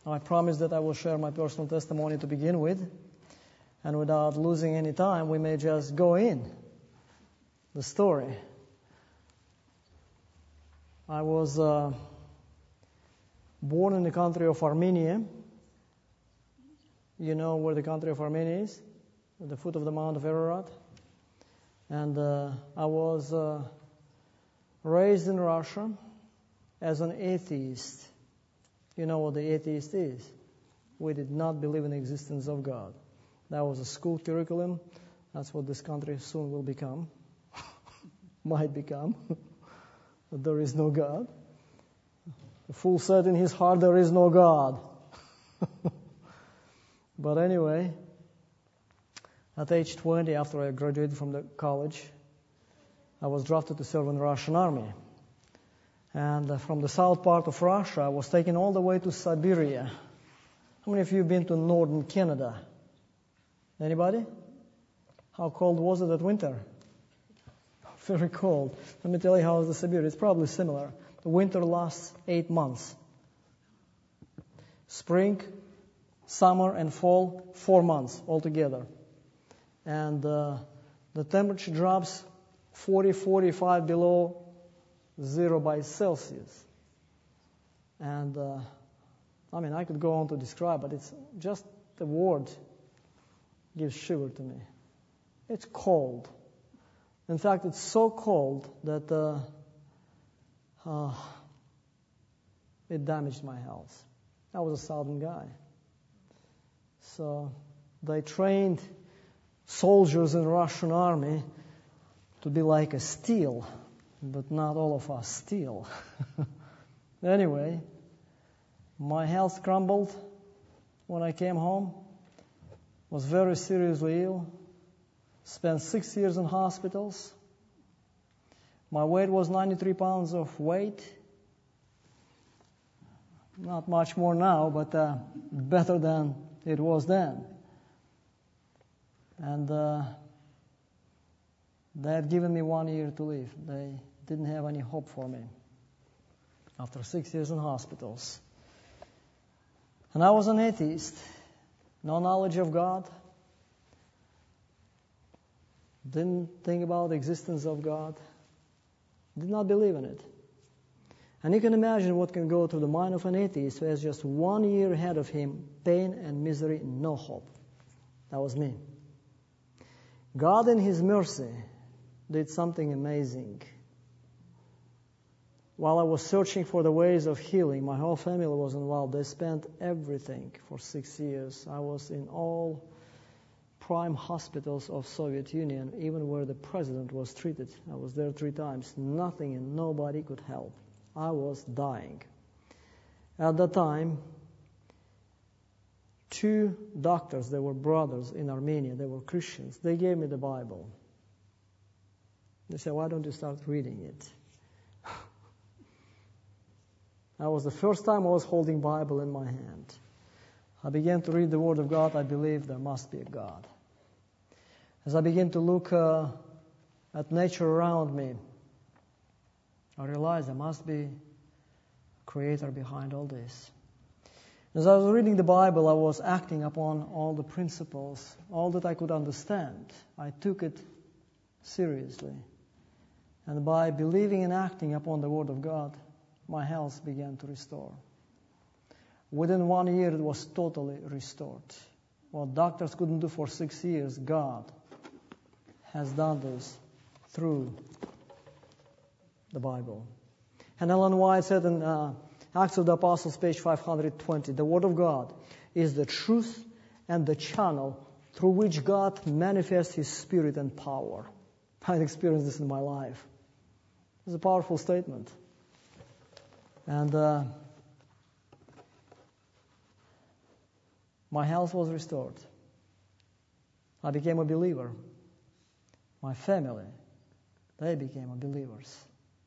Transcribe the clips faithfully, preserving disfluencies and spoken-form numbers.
I promise that I will share my personal testimony to begin with. And without losing any time, we may just go in the story. I was uh, born in the country of Armenia. You know where the country of Armenia is? At the foot of the Mount of Ararat. And uh, I was uh, raised in Russia as an atheist. You know what the atheist is? We did not believe in the existence of God. That was a school curriculum. That's what this country soon will become. Might become. That there is no God. The fool said in his heart, there is no God. But anyway, at age twenty, after I graduated from the college, I was drafted to serve in the Russian army. And uh, from the south part of Russia, I was taken all the way to Siberia. How many of you have been to northern Canada? Anybody? How cold was it that winter? Very cold. Let me tell you how is the Siberia. It's probably similar. The winter lasts eight months. Spring, summer, and fall, four months altogether. And uh, the temperature drops forty, forty-five below zero by Celsius. And uh, I mean, I could go on to describe, but it's just the word gives shiver to me. It's cold. In fact, it's so cold that uh, uh, it damaged my health. I was a southern guy. So they trained soldiers in the Russian army to be like a steel, but not all of us steel. Anyway, my health crumbled when I came home. Was very seriously ill. Spent six years in hospitals. My weight was ninety-three pounds of weight. Not much more now, but uh, better than it was then. And uh, they had given me one year to live. They didn't have any hope for me after six years in hospitals. And I was an atheist. No knowledge of God. Didn't think about the existence of God. Did not believe in it. And you can imagine what can go through the mind of an atheist who has just one year ahead of him, pain and misery, no hope. That was me. God in His mercy did something amazing. While I was searching for the ways of healing, my whole family was involved. They spent everything for six years. I was in all prime hospitals of Soviet Union, even where the president was treated. I was there three times. Nothing and nobody could help. I was dying. At that time, two doctors, they were brothers in Armenia, they were Christians, they gave me the Bible. They said, why don't you start reading it? That was the first time I was holding Bible in my hand. I began to read the Word of God. I believed there must be a God. As I began to look uh, at nature around me, I realized there must be a Creator behind all this. As I was reading the Bible, I was acting upon all the principles, all that I could understand. I took it seriously. And by believing and acting upon the Word of God, my health began to restore. Within one year, it was totally restored. What doctors couldn't do for six years, God has done this through the Bible. And Ellen White said in uh, Acts of the Apostles, page five hundred twenty, the Word of God is the truth and the channel through which God manifests His Spirit and power. I experienced this in my life. It's a powerful statement. And uh, my health was restored. I became a believer. My family, they became believers.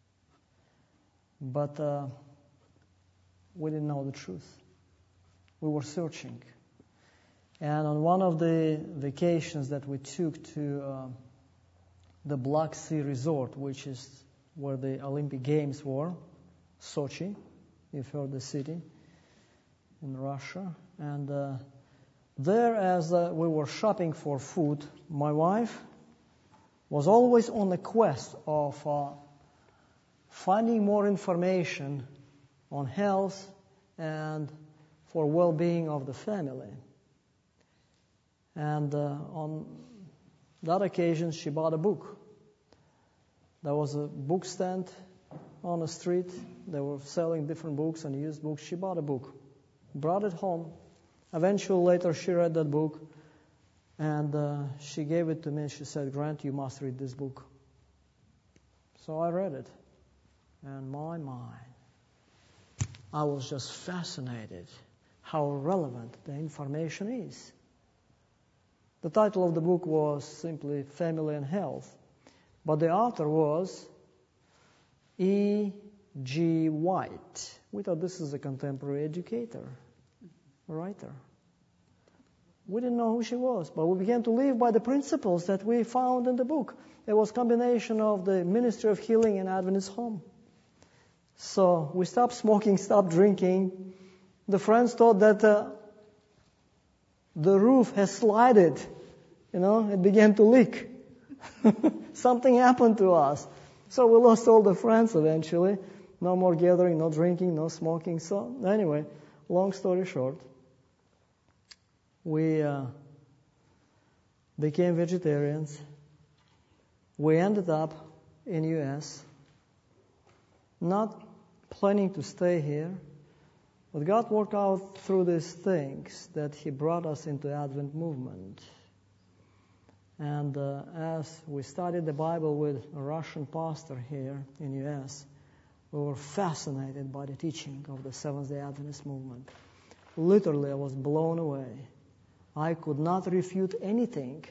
But uh, we didn't know the truth. We were searching. And on one of the vacations that we took to uh, the Black Sea Resort, which is where the Olympic Games were, Sochi, you've heard the city. in Russia. And uh, there, as uh, we were shopping for food, my wife was always on the quest of uh, finding more information on health and for well-being of the family. And uh, on that occasion, she bought a book. There was a book stand on the street. They were selling different books and used books. She bought a book, brought it home. Eventually, later, she read that book, and uh, she gave it to me. She said, "Grant, you must read this book." So I read it, and my mind, I was just fascinated how relevant the information is. The title of the book was simply Family and Health, but the author was E G White. We thought this is a contemporary educator, a writer. We didn't know who she was, but we began to live by the principles that we found in the book. It was a combination of the Ministry of Healing and Adventist Home. So we stopped smoking, stopped drinking. The friends thought that uh, the roof has slided. You know, it began to leak. Something happened to us. So we lost all the friends eventually. No more gathering, no drinking, no smoking. So anyway, long story short, we uh, became vegetarians. We ended up in U S, not planning to stay here, but God worked out through these things that He brought us into Advent movement. And uh, as we studied the Bible with a Russian pastor here in U S, we were fascinated by the teaching of the Seventh-day Adventist movement. Literally, I was blown away. I could not refute anything.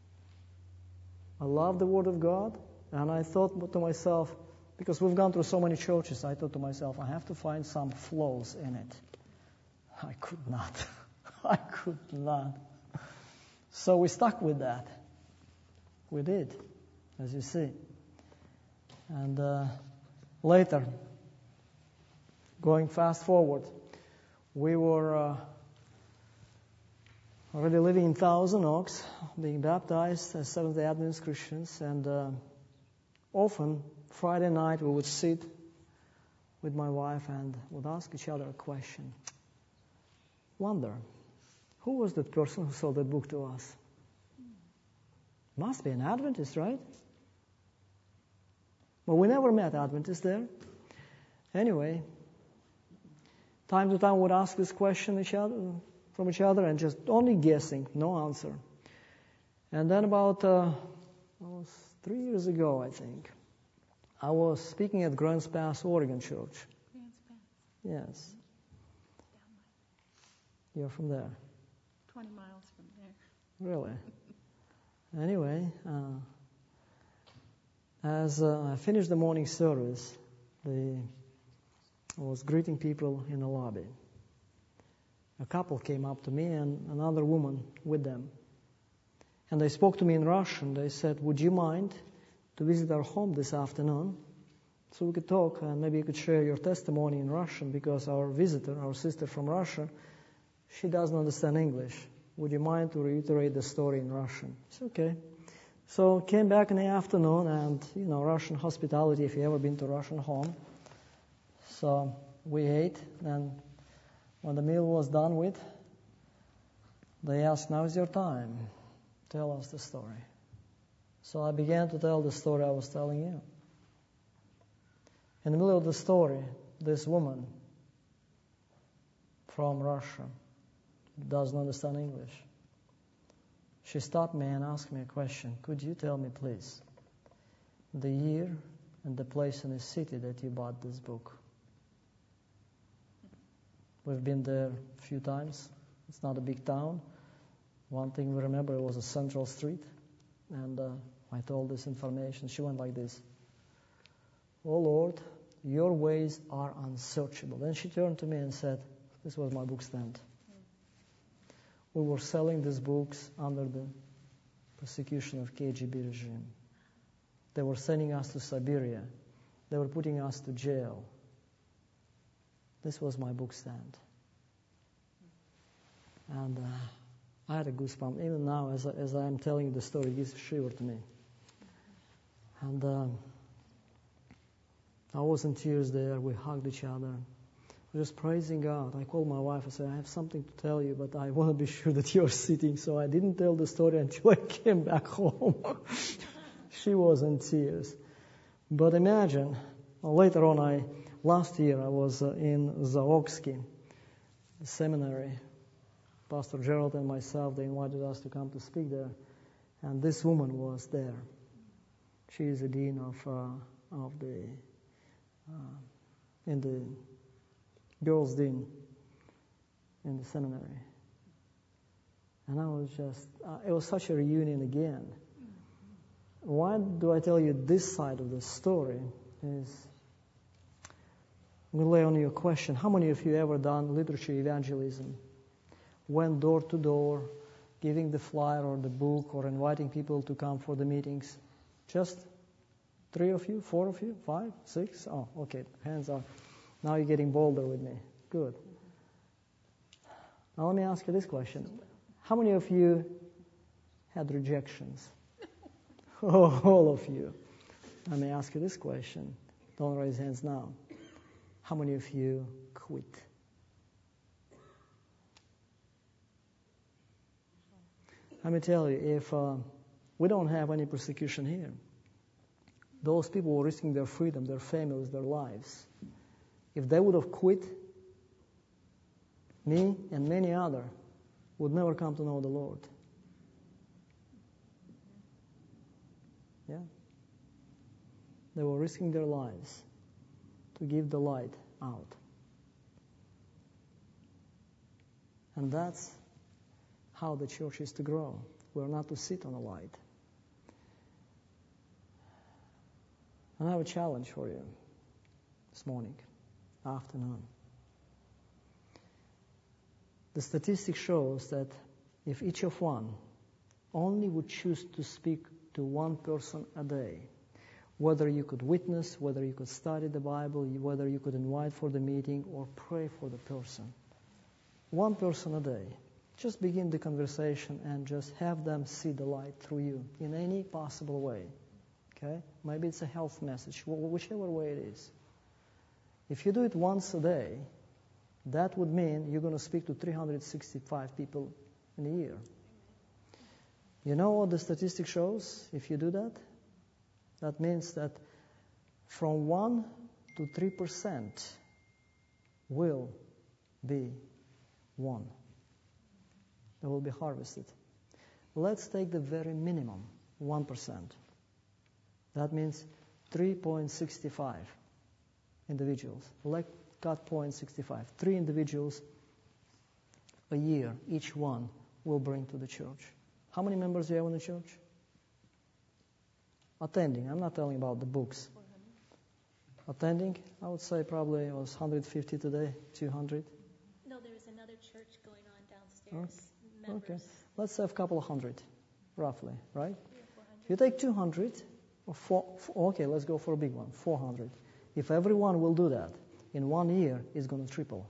I love the Word of God, and I thought to myself, because we've gone through so many churches, I thought to myself, I have to find some flaws in it. I could not. I could not. So we stuck with that. We did, as you see. And uh, later, going fast forward, we were uh, already living in Thousand Oaks, being baptized as Seventh-day Adventist Christians, and uh, often Friday night we would sit with my wife and would ask each other a question. Wonder, who was that person who sold that book to us? Must be an Adventist, right? Well, we never met Adventists there. Anyway, time to time we would ask this question each other, from each other and just only guessing, no answer. And then about uh, was three years ago, I think, I was speaking at Grants Pass, Oregon Church. Grants Pass. Yes. You're from there? twenty miles from there. Really? Anyway, uh, as uh, I finished the morning service, the, I was greeting people in the lobby. A couple came up to me and another woman with them. And they spoke to me in Russian. They said, "Would you mind to visit our home this afternoon so we could talk and maybe you could share your testimony in Russian, because our visitor, our sister from Russia, she doesn't understand English. Would you mind to reiterate the story in Russian?" It's okay. So came back in the afternoon, and you know, Russian hospitality, if you ever been to a Russian home. So we ate, and when the meal was done with, they asked, "Now is your time. Tell us the story." So I began to tell the story I was telling you. In the middle of the story, this woman from Russia doesn't understand English. She stopped me and asked me a question. "Could you tell me, please, the year and the place in the city that you bought this book?" We've been there a few times. It's not a big town. One thing we remember, it was a central street. And uh, I told this information. She went like this. "Oh Lord, your ways are unsearchable." Then she turned to me and said, this was my book stand. We were selling these books under the persecution of K G B regime. They were sending us to Siberia. They were putting us to jail. This was my book stand. And uh, I had a goosebump. Even now, as, I- as I'm telling you the story, it gives a shiver to me. And um, I was in tears there. We hugged each other. Just praising God. I called my wife. I said, I have something to tell you, but I want to be sure that you're sitting. So I didn't tell the story until I came back home. She was in tears. But imagine, later on, I last year I was uh, in Zaoksky seminary. Pastor Gerald and myself, they invited us to come to speak there. And this woman was there. She is the dean of uh, of the uh, in the girls' dean in the seminary. And I was just, uh, it was such a reunion again. Why do I tell you this side of the story? Is I'm going to lay on you a question. How many of you ever done literature evangelism? Went door to door, giving the flyer or the book or inviting people to come for the meetings? Just three of you, four of you, five, six? Oh, okay, hands up. Now you're getting bolder with me. Good. Now let me ask you this question. How many of you had rejections? Oh, all of you. Let me ask you this question. Don't raise hands now. How many of you quit? Let me tell you, if uh, we don't have any persecution here, those people were risking their freedom, their families, their lives. If they would have quit, me and many others would never come to know the Lord. Yeah? They were risking their lives to give the light out. And that's how the church is to grow. We're not to sit on the light. And I have a challenge for you this morning, afternoon. The statistic shows that if each of one only would choose to speak to one person a day, whether you could witness, whether you could study the Bible, whether you could invite for the meeting or pray for the person, one person a day, just begin the conversation and just have them see the light through you in any possible way. Okay? Maybe it's a health message, whichever way it is. If you do it once a day, that would mean you're going to speak to three hundred sixty-five people in a year. You know what the statistic shows if you do that? That means that from one to three percent will be won. They will be harvested. Let's take the very minimum, one percent. That means three point six five individuals. Like got zero point six five. Three individuals a year, each one will bring to the church. How many members do you have in the church? Attending. I'm not telling about the books. Attending, I would say probably it was one hundred fifty today, two hundred. No, there's another church going on downstairs. Okay. Members. Okay. Let's say a couple of hundred, roughly, right? Three or four hundred. If you take two hundred, or four, four, okay, let's go for a big one, four hundred. If everyone will do that, in one year, it's going to triple.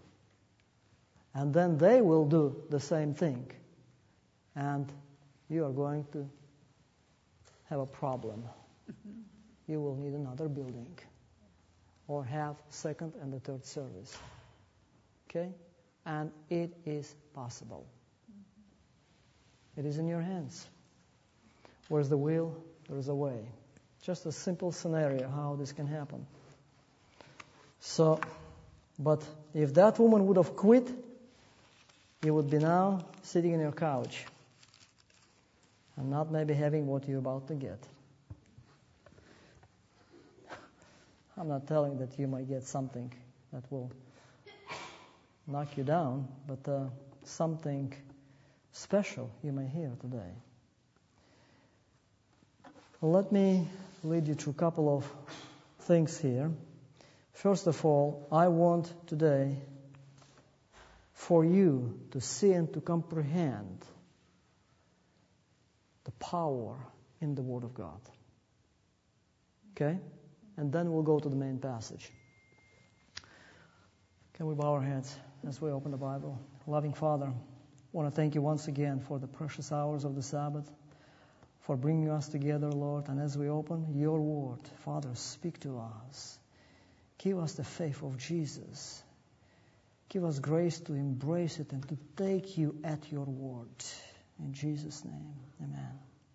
And then they will do the same thing. And you are going to have a problem. Mm-hmm. You will need another building or have second and the third service. Okay? And it is possible. Mm-hmm. It is in your hands. Where's the will? There is a way. Just a simple scenario how this can happen. So, but if that woman would have quit, you would be now sitting on your couch and not maybe having what you're about to get. I'm not telling that you might get something that will knock you down, but uh, something special you may hear today. Let me lead you through a couple of things here. First of all, I want today for you to see and to comprehend the power in the Word of God. Okay? And then we'll go to the main passage. Can we bow our heads as we open the Bible? Loving Father, I want to thank you once again for the precious hours of the Sabbath, for bringing us together, Lord. And as we open your word, Father, speak to us. Give us the faith of Jesus. Give us grace to embrace it and to take you at your word. In Jesus' name, amen.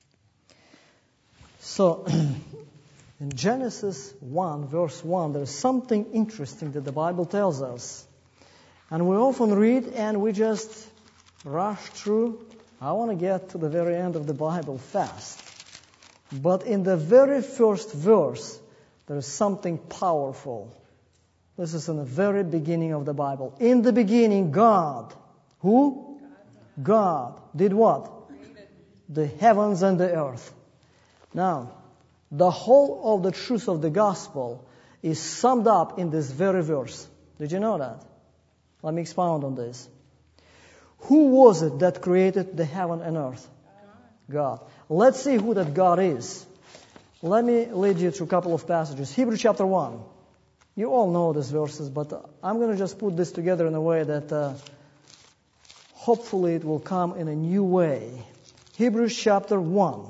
So, in Genesis one, verse one, there's something interesting that the Bible tells us. And we often read and we just rush through. I want to get to the very end of the Bible fast. But in the very first verse, there is something powerful. This is in the very beginning of the Bible. In the beginning, God. Who? God did what? The heavens and the earth. Now, the whole of the truth of the gospel is summed up in this very verse. Did you know that? Let me expound on this. Who was it that created the heaven and earth? God. Let's see who that God is. Let me lead you through a couple of passages. Hebrews chapter one. You all know these verses, but I'm going to just put this together in a way that uh, hopefully it will come in a new way. Hebrews chapter one.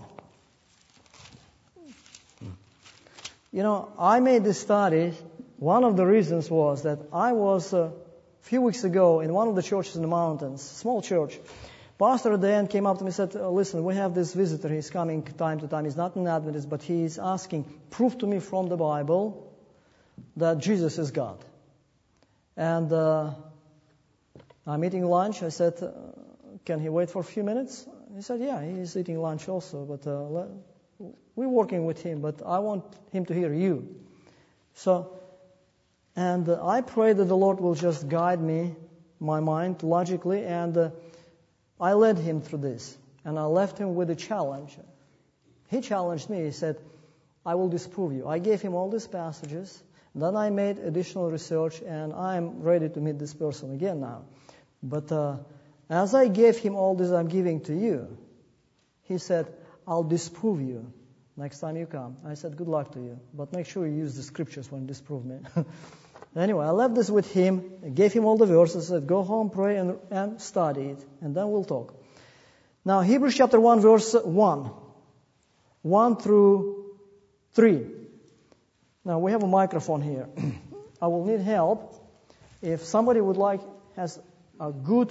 You know, I made this study. One of the reasons was that I was uh, a few weeks ago in one of the churches in the mountains, small church. Pastor at the end came up to me and said, listen, we have this visitor. He's coming time to time. He's not an Adventist, but he's asking, prove to me from the Bible that Jesus is God. And uh, I'm eating lunch. I said, uh, can he wait for a few minutes? He said, yeah, he's eating lunch also, but uh, let, we're working with him, but I want him to hear you. So, and uh, I pray that the Lord will just guide me, my mind, logically, and uh, I led him through this. And I left him with a challenge. He challenged me. He said, I will disprove you. I gave him all these passages. Then I made additional research, and I'm ready to meet this person again now. But uh, as I gave him all this I'm giving to you, he said, I'll disprove you next time you come. I said, good luck to you, but make sure you use the scriptures when you disprove me. Anyway, I left this with him, I gave him all the verses, said, go home, pray, and, and study it, and then we'll talk. Now, Hebrews chapter one, verse one. one through three. Now, we have a microphone here. I will need help. If somebody would like, has a good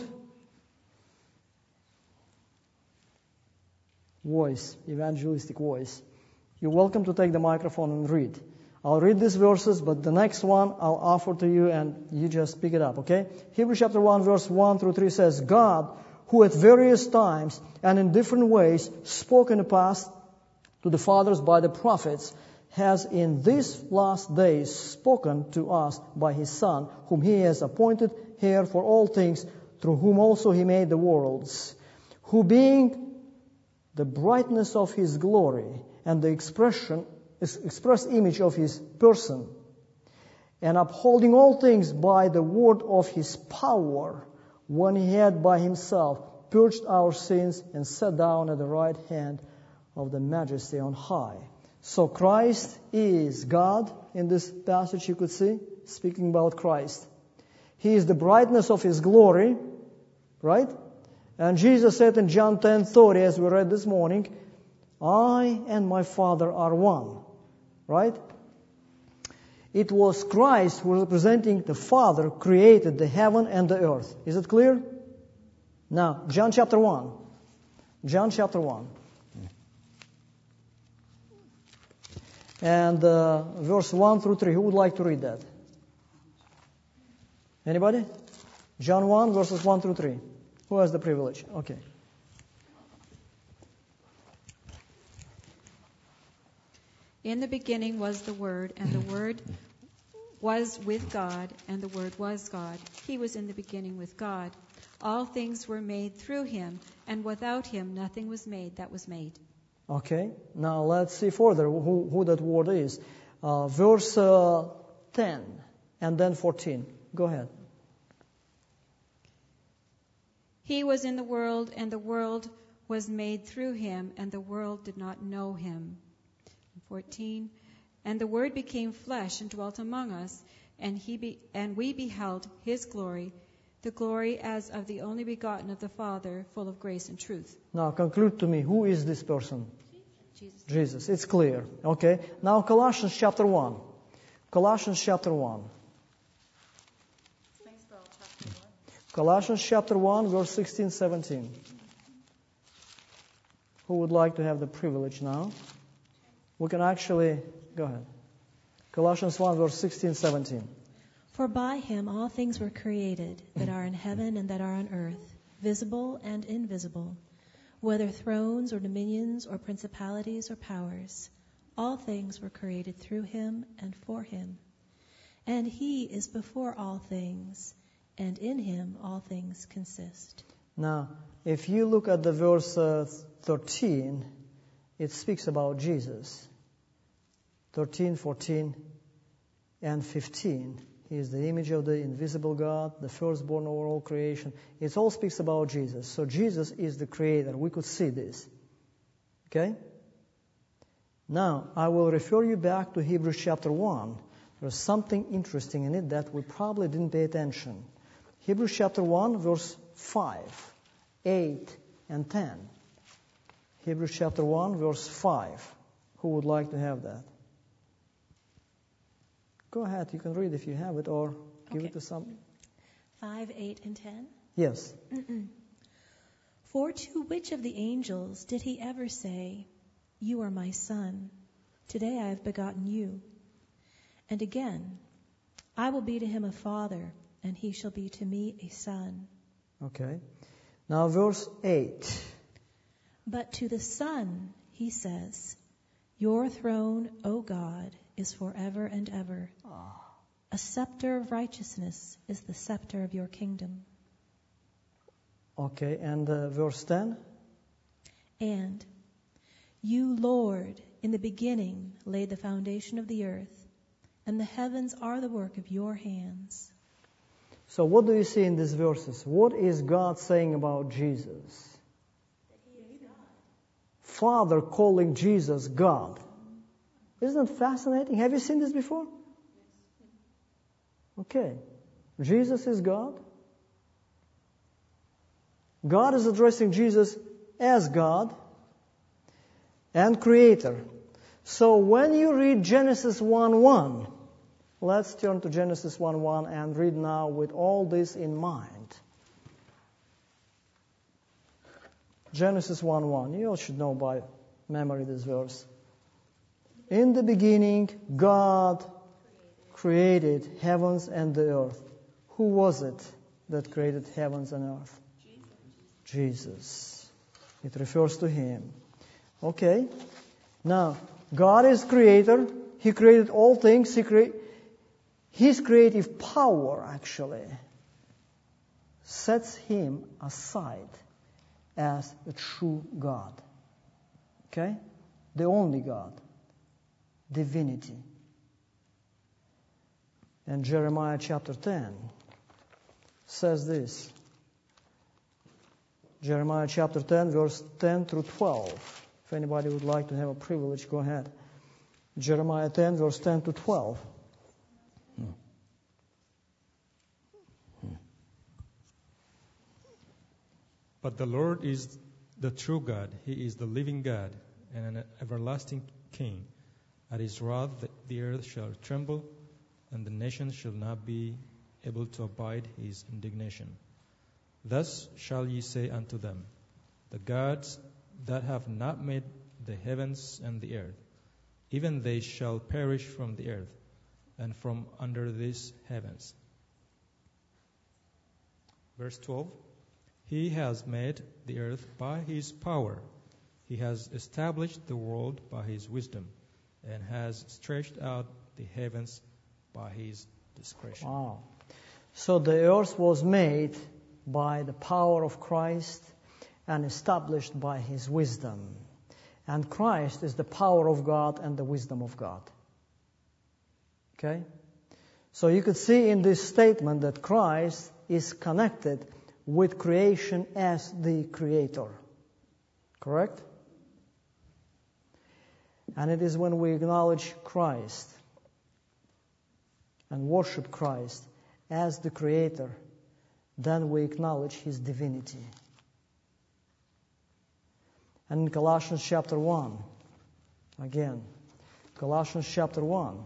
voice, evangelistic voice, you're welcome to take the microphone and read. I'll read these verses, but the next one I'll offer to you and you just pick it up, okay? Hebrews chapter one, verse one through three says, God, who at various times and in different ways spoke in the past to the fathers by the prophets, has in these last days spoken to us by His Son, whom He has appointed heir for all things, through whom also He made the worlds, who being the brightness of His glory and the expression, express image of His person, and upholding all things by the word of His power, when He had by Himself purged our sins and sat down at the right hand of the Majesty on high. So Christ is God in this passage, you could see, speaking about Christ. He is the brightness of His glory, right? And Jesus said in John ten thirty, as we read this morning, I and my Father are one, right? It was Christ who, representing the Father, created the heaven and the earth. Is it clear? Now, John chapter one. John chapter one. And uh, verse one through three. Who would like to read that? Anybody? John one, verses one through three. Who has the privilege? Okay. In the beginning was the Word, and the Word was with God, and the Word was God. He was in the beginning with God. All things were made through Him, and without Him nothing was made that was made. Okay, now let's see further who, who that word is. Uh, verse uh, ten and then fourteen. Go ahead. He was in the world, and the world was made through Him, and the world did not know Him. fourteen. And the Word became flesh and dwelt among us, and he be, and we beheld His glory, the glory as of the only begotten of the Father, full of grace and truth. Now conclude to me, who is this person? Jesus. Jesus. It's clear. Okay. Now Colossians chapter one. Colossians chapter one. Colossians chapter one, verse sixteen, seventeen. Who would like to have the privilege now? We can actually, go ahead. Colossians one, verse sixteen, seventeen. For by him all things were created, that are in heaven and that are on earth, visible and invisible, whether thrones or dominions or principalities or powers. All things were created through him and for him. And he is before all things, and in him all things consist. Now, if you look at the verse uh, thirteen, it speaks about Jesus. thirteen, fourteen, and fifteen. He is the image of the invisible God, the firstborn over all creation. It all speaks about Jesus. So Jesus is the creator. We could see this. Okay? Now, I will refer you back to Hebrews chapter one. There's something interesting in it that we probably didn't pay attention. Hebrews chapter one, verse five, eight, and ten. Hebrews chapter one, verse five. Who would like to have that? Go ahead, you can read if you have it, or give Okay. it to some. five, eight, and ten. Yes. For to which of the angels did he ever say, You are my son, today I have begotten you? And again, I will be to him a father, and he shall be to me a son. Okay. Now verse eight. But to the Son he says, Your throne, O God, is forever and ever. A scepter of righteousness is the scepter of your kingdom. Okay, and uh, verse ten. And you, Lord, in the beginning laid the foundation of the earth, and the heavens are the work of your hands. So what do you see in these verses? What is God saying about Jesus? Father calling Jesus God. Isn't it fascinating? Have you seen this before? Okay. Jesus is God. God is addressing Jesus as God and Creator. So when you read Genesis one one, let's turn to Genesis one one and read now with all this in mind. Genesis one one. You all should know by memory this verse. In the beginning, God created heavens and the earth. Who was it that created heavens and earth? Jesus. Jesus. It refers to Him. Okay. Now, God is creator. He created all things. He cre- His creative power, actually, sets Him aside as the true God. Okay? The only God. Divinity. And Jeremiah chapter ten says this. Jeremiah chapter ten, verse ten through twelve. If anybody would like to have a privilege, go ahead. Jeremiah ten, verse ten to twelve. Hmm. Hmm. But the Lord is the true God. He is the living God and an everlasting King. At His wrath the earth shall tremble, and the nations shall not be able to abide His indignation. Thus shall ye say unto them, The gods that have not made the heavens and the earth, even they shall perish from the earth, and from under these heavens. Verse twelve, He has made the earth by His power. He has established the world by His wisdom, and has stretched out the heavens by His discretion. Wow. So the earth was made by the power of Christ and established by His wisdom. And Christ is the power of God and the wisdom of God. Okay? So you could see in this statement that Christ is connected with creation as the Creator. Correct? And it is when we acknowledge Christ and worship Christ as the Creator then we acknowledge His divinity. And in Colossians chapter one, again, Colossians chapter one,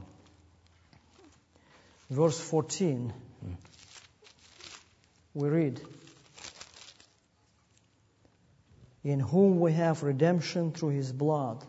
verse fourteen, we read, in whom we have redemption through His blood,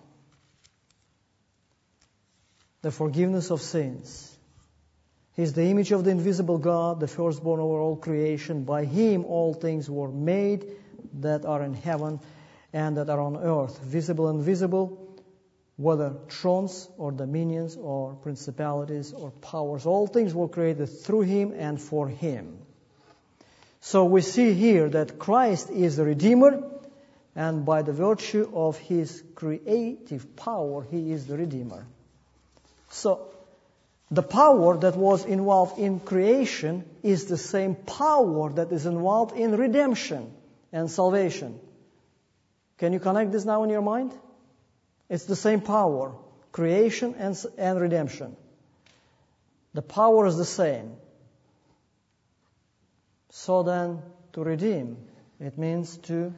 the forgiveness of sins. He is the image of the invisible God, the firstborn over all creation. By Him all things were made that are in heaven and that are on earth, visible and invisible, whether thrones or dominions or principalities or powers. All things were created through Him and for Him. So we see here that Christ is the Redeemer, and by the virtue of His creative power, He is the Redeemer. So, the power that was involved in creation is the same power that is involved in redemption and salvation. Can you connect this now in your mind? It's the same power, creation and, and redemption. The power is the same. So then, to redeem, it means to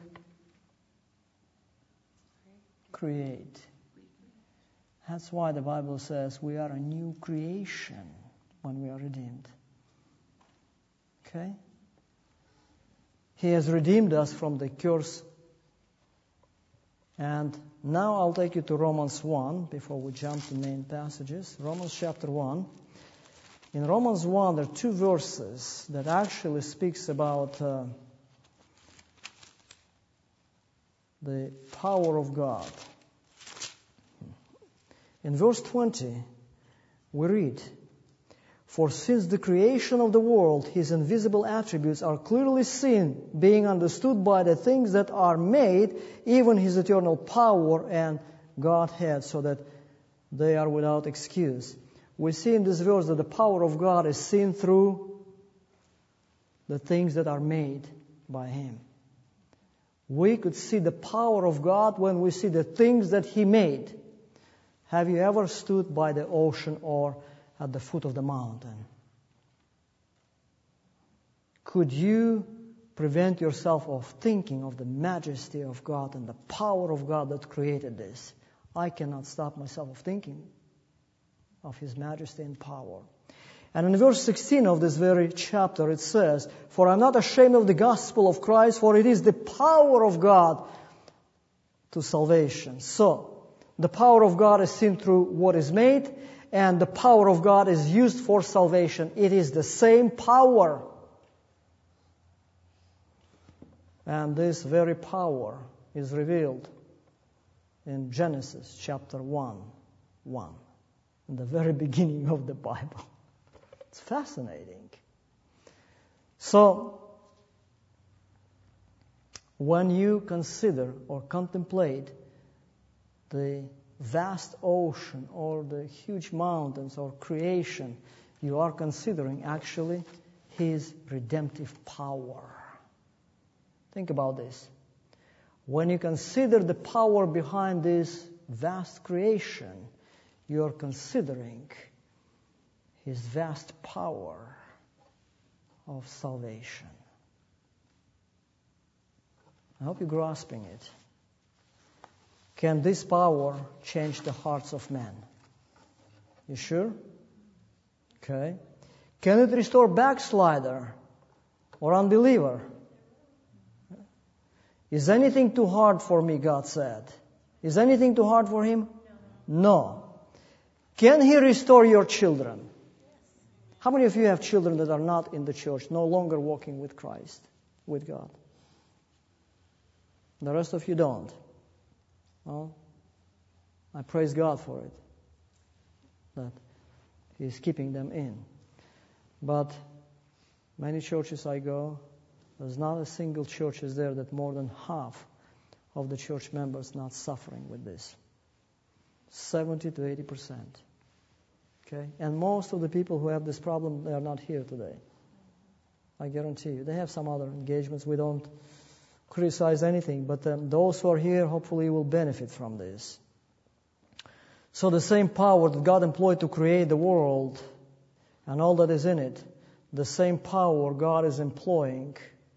create. That's why the Bible says we are a new creation when we are redeemed. Okay? He has redeemed us from the curse. And now I'll take you to Romans one before we jump to main passages. Romans chapter one. In Romans one, there are two verses that actually speaks about uh, the power of God. In verse twenty, we read, for since the creation of the world, His invisible attributes are clearly seen, being understood by the things that are made, even His eternal power and Godhead, so that they are without excuse. We see in this verse that the power of God is seen through the things that are made by Him. We could see the power of God when we see the things that He made. Have you ever stood by the ocean or at the foot of the mountain? Could you prevent yourself of thinking of the majesty of God and the power of God that created this? I cannot stop myself of thinking of His majesty and power. And in verse sixteen of this very chapter it says, for I'm not ashamed of the gospel of Christ, for it is the power of God to salvation. So, the power of God is seen through what is made, and the power of God is used for salvation. It is the same power. And this very power is revealed in Genesis chapter one, one, in the very beginning of the Bible. It's fascinating. So, when you consider or contemplate the vast ocean or the huge mountains or creation, you are considering actually His redemptive power. Think about this. When you consider the power behind this vast creation, you are considering His vast power of salvation. I hope you're grasping it. Can this power change the hearts of men? You sure? Okay. Can it restore backslider or unbeliever? Is anything too hard for me, God said. Is anything too hard for Him? No. Can He restore your children? How many of you have children that are not in the church, no longer walking with Christ, with God? The rest of you don't. Well, I praise God for it, that He's keeping them in. But many churches I go, there's not a single church is there that more than half of the church members not suffering with this. seventy to eighty percent. Okay? And most of the people who have this problem, they are not here today. I guarantee you. They have some other engagements. We don't criticize anything, but um, those who are here hopefully will benefit from this. So the same power that God employed to create the world and all that is in it, the same power God is employing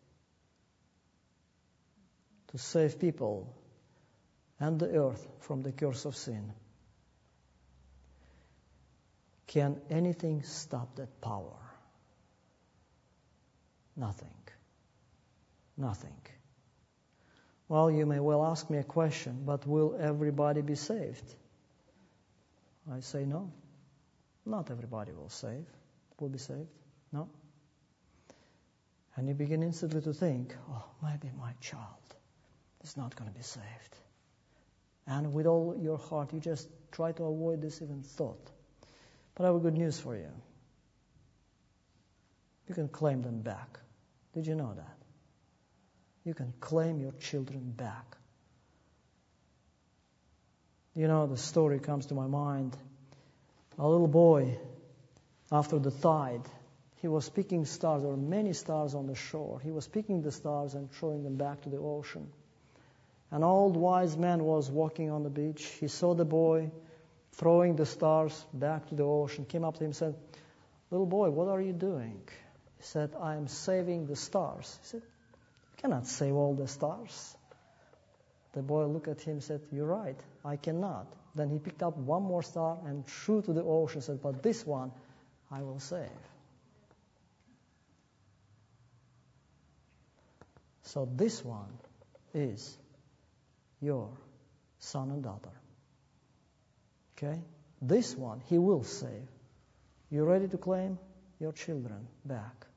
to save people and the earth from the curse of sin. Can anything stop that power? Nothing. Nothing. Well, you may well ask me a question, but will everybody be saved? I say no. Not everybody will save. Will be saved. No. And you begin instantly to think, oh, maybe my child is not going to be saved. And with all your heart, you just try to avoid this even thought. But I have good news for you. You can claim them back. Did you know that? You can claim your children back. You know, the story comes to my mind. A little boy, after the tide, he was picking stars. There were many stars on the shore. He was picking the stars and throwing them back to the ocean. An old wise man was walking on the beach. He saw the boy throwing the stars back to the ocean, came up to him and said, "Little boy, what are you doing?" He said, "I am saving the stars." He said, "You cannot save all the stars." The boy looked at him and said, "You're right, I cannot." Then he picked up one more star and threw to the ocean and said, "But this one I will save." So this one is your son and daughter. Okay? This one he will save. You ready to claim your children back?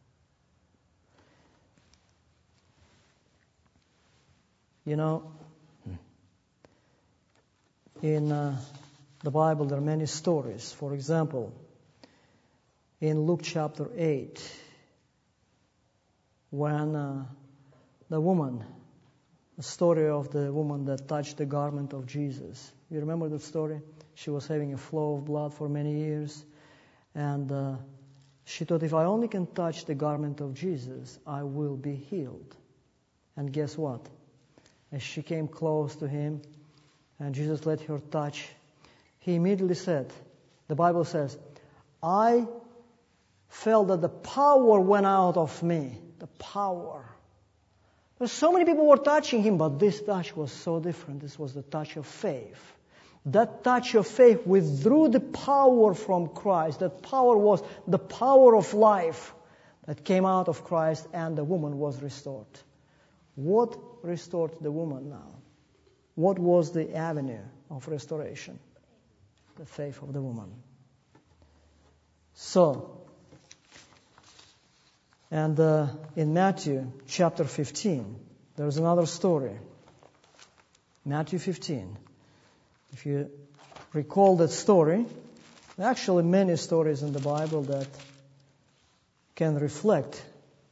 You know, in uh, the Bible there are many stories. For example, in Luke chapter eight, when uh, the woman, the story of the woman that touched the garment of Jesus. You remember that story? She was having a flow of blood for many years. And uh, she thought, if I only can touch the garment of Jesus, I will be healed. And guess what? As she came close to him, and Jesus let her touch, he immediately said, the Bible says, I felt that the power went out of me. The power. There's so many people were touching him, but this touch was so different. This was the touch of faith. That touch of faith withdrew the power from Christ. That power was the power of life that came out of Christ, and the woman was restored. What restored the woman now? What was the avenue of restoration? The faith of the woman. So, and uh, in Matthew chapter fifteen, there's another story. Matthew fifteen. If you recall that story, there are actually many stories in the Bible that can reflect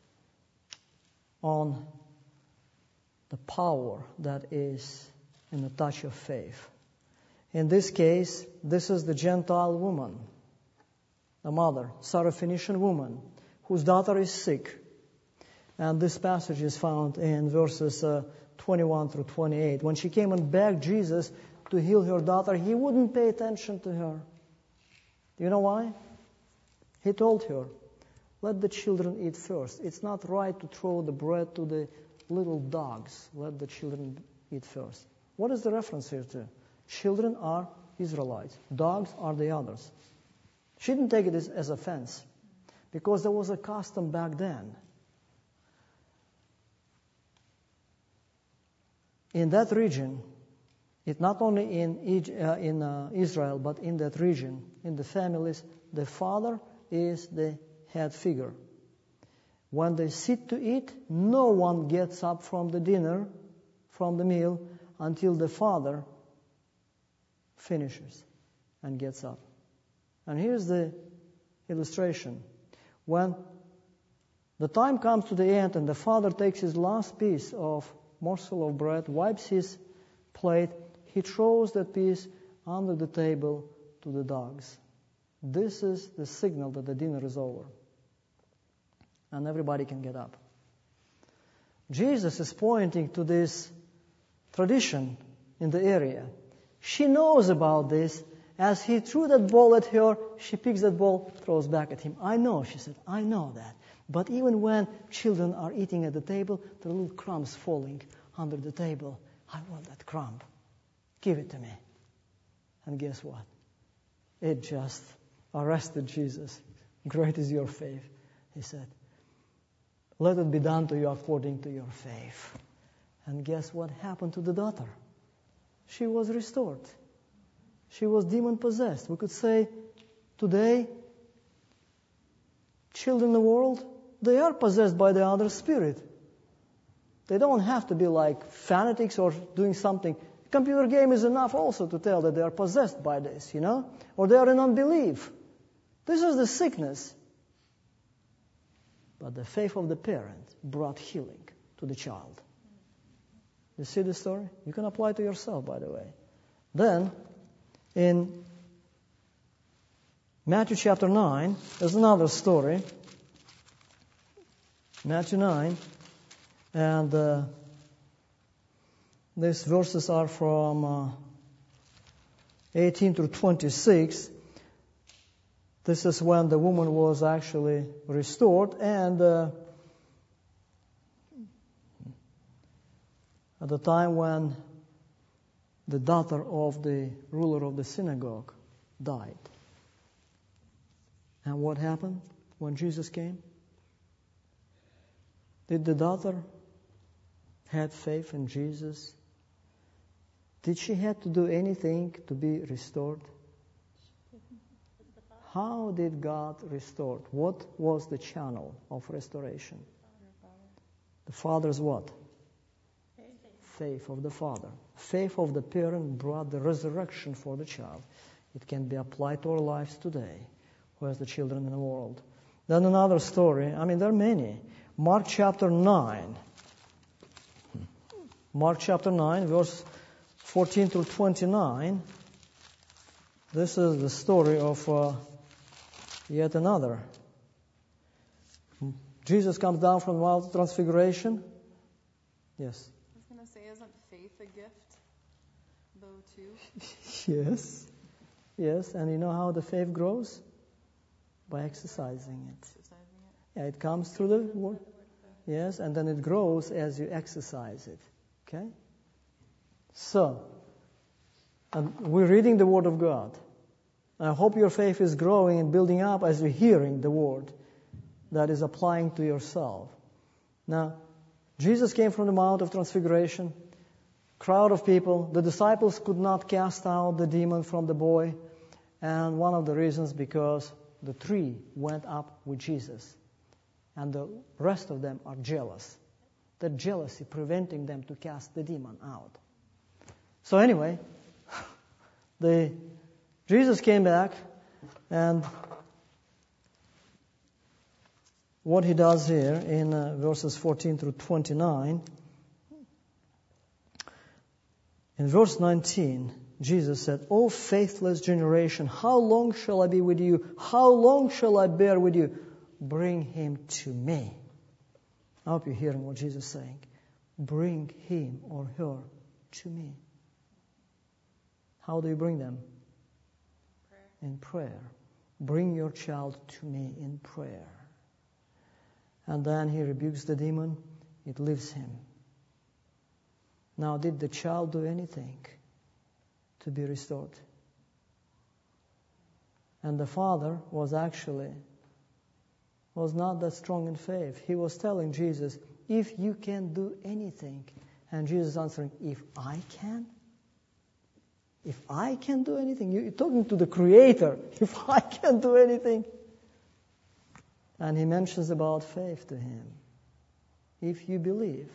on the power that is in the touch of faith. In this case, this is the Gentile woman, the mother, Syrophoenician woman, whose daughter is sick. And this passage is found in verses uh, twenty-one through twenty-eight. When she came and begged Jesus to heal her daughter, he wouldn't pay attention to her. Do you know why? He told her, let the children eat first. It's not right to throw the bread to the little dogs. Let the children eat first. What is the reference here to? Children are Israelites. Dogs are the others. She didn't take it as, as offense, because there was a custom back then. In that region, it not only in, uh, in uh, Israel, but in that region, in the families, the father is the head figure. When they sit to eat, no one gets up from the dinner, from the meal, until the father finishes and gets up. And here's the illustration. When the time comes to the end and the father takes his last piece of morsel of bread, wipes his plate, he throws that piece under the table to the dogs. This is the signal that the dinner is over. And everybody can get up. Jesus is pointing to this tradition in the area. She knows about this, As he threw that ball at her, she picks that ball, throws back at him. I know, she said, I know that. But even when children are eating at the table, there are little crumbs falling under the table. I want that crumb. Give it to me. And guess what? It just arrested Jesus. Great is your faith, he said. Let it be done to you according to your faith. And guess what happened to the daughter? She was restored. She was demon-possessed. We could say today, children in the world, they are possessed by the other spirit. They don't have to be like fanatics or doing something. A computer game is enough also to tell that they are possessed by this, you know, or they are in unbelief. This is the sickness. But the faith of the parent brought healing to the child. You see the story? You can apply it to yourself, by the way. Then, in Matthew chapter nine, there's another story. Matthew nine, and uh, these verses are from uh, eighteen to twenty-six. This is when the woman was actually restored, and uh, at the time when the daughter of the ruler of the synagogue died. And what happened when Jesus came? Did the daughter have faith in Jesus? Did she have to do anything to be restored? How did God restore? What was the channel of restoration? The Father's what? Faith of the father. Faith of the parent brought the resurrection for the child. It can be applied to our lives today. Where's the children in the world? Then another story. I mean, there are many. Mark chapter nine. Mark chapter nine, verse fourteen through twenty-nine. This is the story of uh, yet another. Jesus comes down from the Mount of Transfiguration. Yes. Isn't faith a gift, though, too? Yes. Yes, and you know how the faith grows? By exercising it. Exercising it. Yeah, it comes through the word. Yes, and then it grows as you exercise it. Okay? So, and we're reading the Word of God. I hope your faith is growing and building up as you're hearing the Word that is applying to yourself. Now, Jesus came from the Mount of Transfiguration. Crowd of people. The disciples could not cast out the demon from the boy. And one of the reasons because the three went up with Jesus. And the rest of them are jealous. The jealousy preventing them to cast the demon out. So anyway, the Jesus came back, and what he does here in uh, verses fourteen through twenty-nine. In verse nineteen, Jesus said, O faithless generation, how long shall I be with you? How long shall I bear with you? Bring him to me. I hope you're hearing what Jesus is saying. Bring him or her to me. How do you bring them? Prayer. In prayer. Bring your child to me in prayer. And then he rebukes the demon. It leaves him. Now, did the child do anything to be restored? And the father was actually was not that strong in faith. He was telling Jesus, if you can do anything. And Jesus answering, if I can? If I can do anything? You're talking to the Creator. If I can do anything? And he mentions about faith to him. If you believe,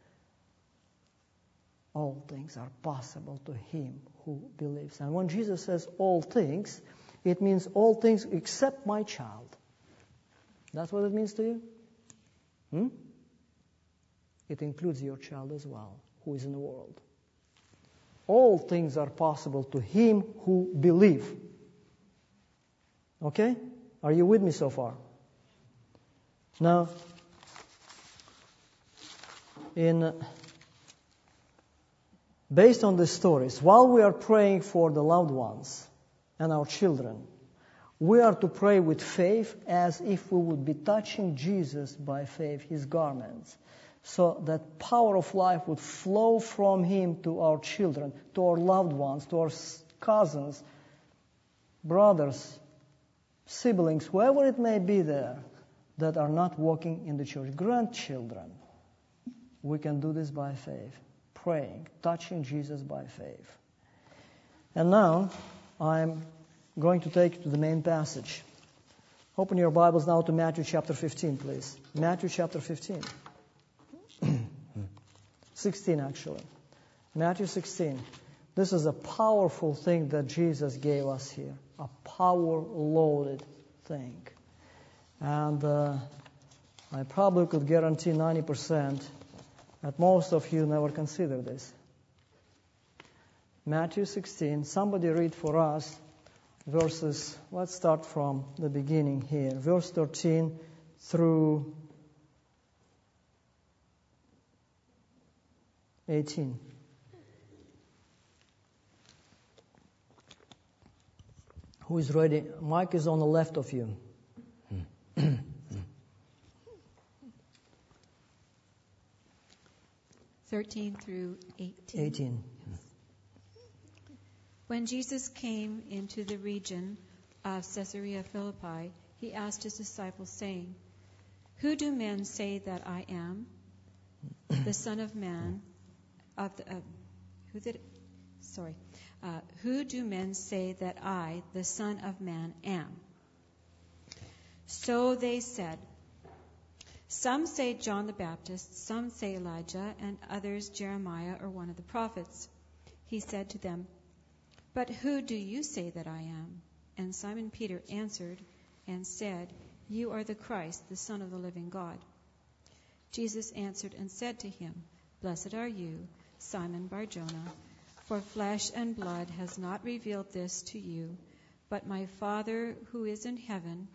all things are possible to him who believes. And when Jesus says all things, it means all things except my child. That's what it means to you? Hmm? It includes your child as well, who is in the world. All things are possible to him who believes. Okay? Are you with me so far? Now, in based on these stories, while we are praying for the loved ones, and our children. We are to pray with faith as if we would be touching Jesus by faith, His garments, so that power of life would flow from Him to our children, to our loved ones, to our cousins, brothers, siblings, whoever it may be there that are not walking in the church, grandchildren. We can do this by faith, praying, touching Jesus by faith. And now I'm going to take you to the main passage. Open your Bibles now to Matthew chapter fifteen, please. Matthew chapter fifteen. sixteen, actually. Matthew sixteen. This is a powerful thing that Jesus gave us here. A power-loaded thing. And uh, I probably could guarantee ninety percent that most of you never consider this. Matthew sixteen. Somebody read for us verses, let's start from the beginning here. Verse thirteen through eighteen. Who is ready? Mike is on the left of you. thirteen through eighteen. eighteen. When Jesus came into the region of Caesarea Philippi, he asked his disciples, saying, "Who do men say that I am? The Son of Man, of the, uh, who did? Sorry, uh, who do men say that I, the Son of Man, am?" So they said, "Some say John the Baptist, some say Elijah, and others Jeremiah or one of the prophets." He said to them, "But who do you say that I am?" And Simon Peter answered and said, "You are the Christ, the Son of the living God." Jesus answered and said to him, "Blessed are you, Simon Bar-Jonah, for flesh and blood has not revealed this to you, but my Father who is in heaven.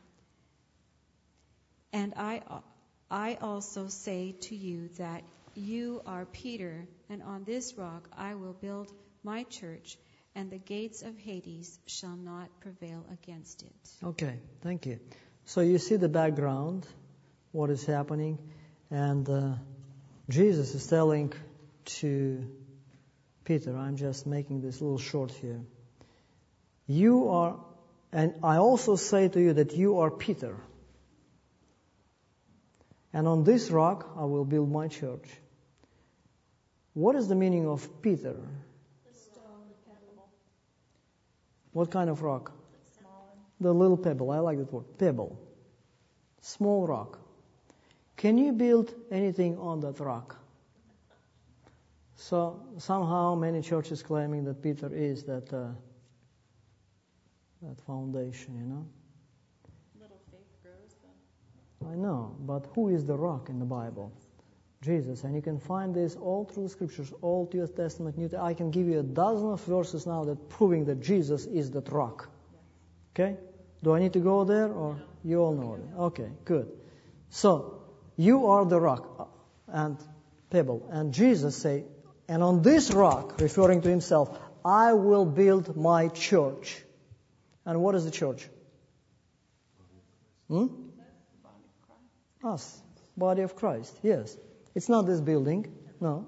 And I, I also say to you that you are Peter, and on this rock I will build my church, and the gates of Hades shall not prevail against it." Okay, thank you. So you see the background, what is happening, and uh, Jesus is telling to Peter, I'm just making this a little short here. You are, and I also say to you that you are Peter. And on this rock I will build my church. What is the meaning of Peter? What kind of rock? The little pebble. I like that word. Pebble. Small rock. Can you build anything on that rock? So somehow many churches claiming that Peter is that uh, that foundation, you know. Little faith grows then. I know, but who is the rock in the Bible? Jesus. And you can find this all through the scriptures, Old Testament, New Testament. I can give you a dozen of verses now that proving that Jesus is that rock. Okay? Do I need to go there, or you all know it? Okay, good. So, you are the rock and pebble. And Jesus say, and on this rock, referring to himself, I will build my church. And what is the church? Hmm? Us. Body of Christ, yes. It's not this building, no.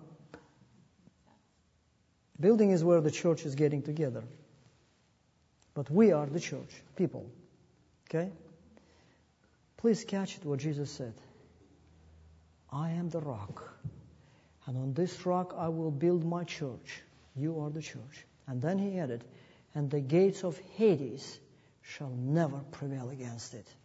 Building is where the church is getting together. But we are the church, people. Okay? Please catch it what Jesus said. I am the rock. And on this rock I will build my church. You are the church. And then he added, and the gates of Hades shall never prevail against it.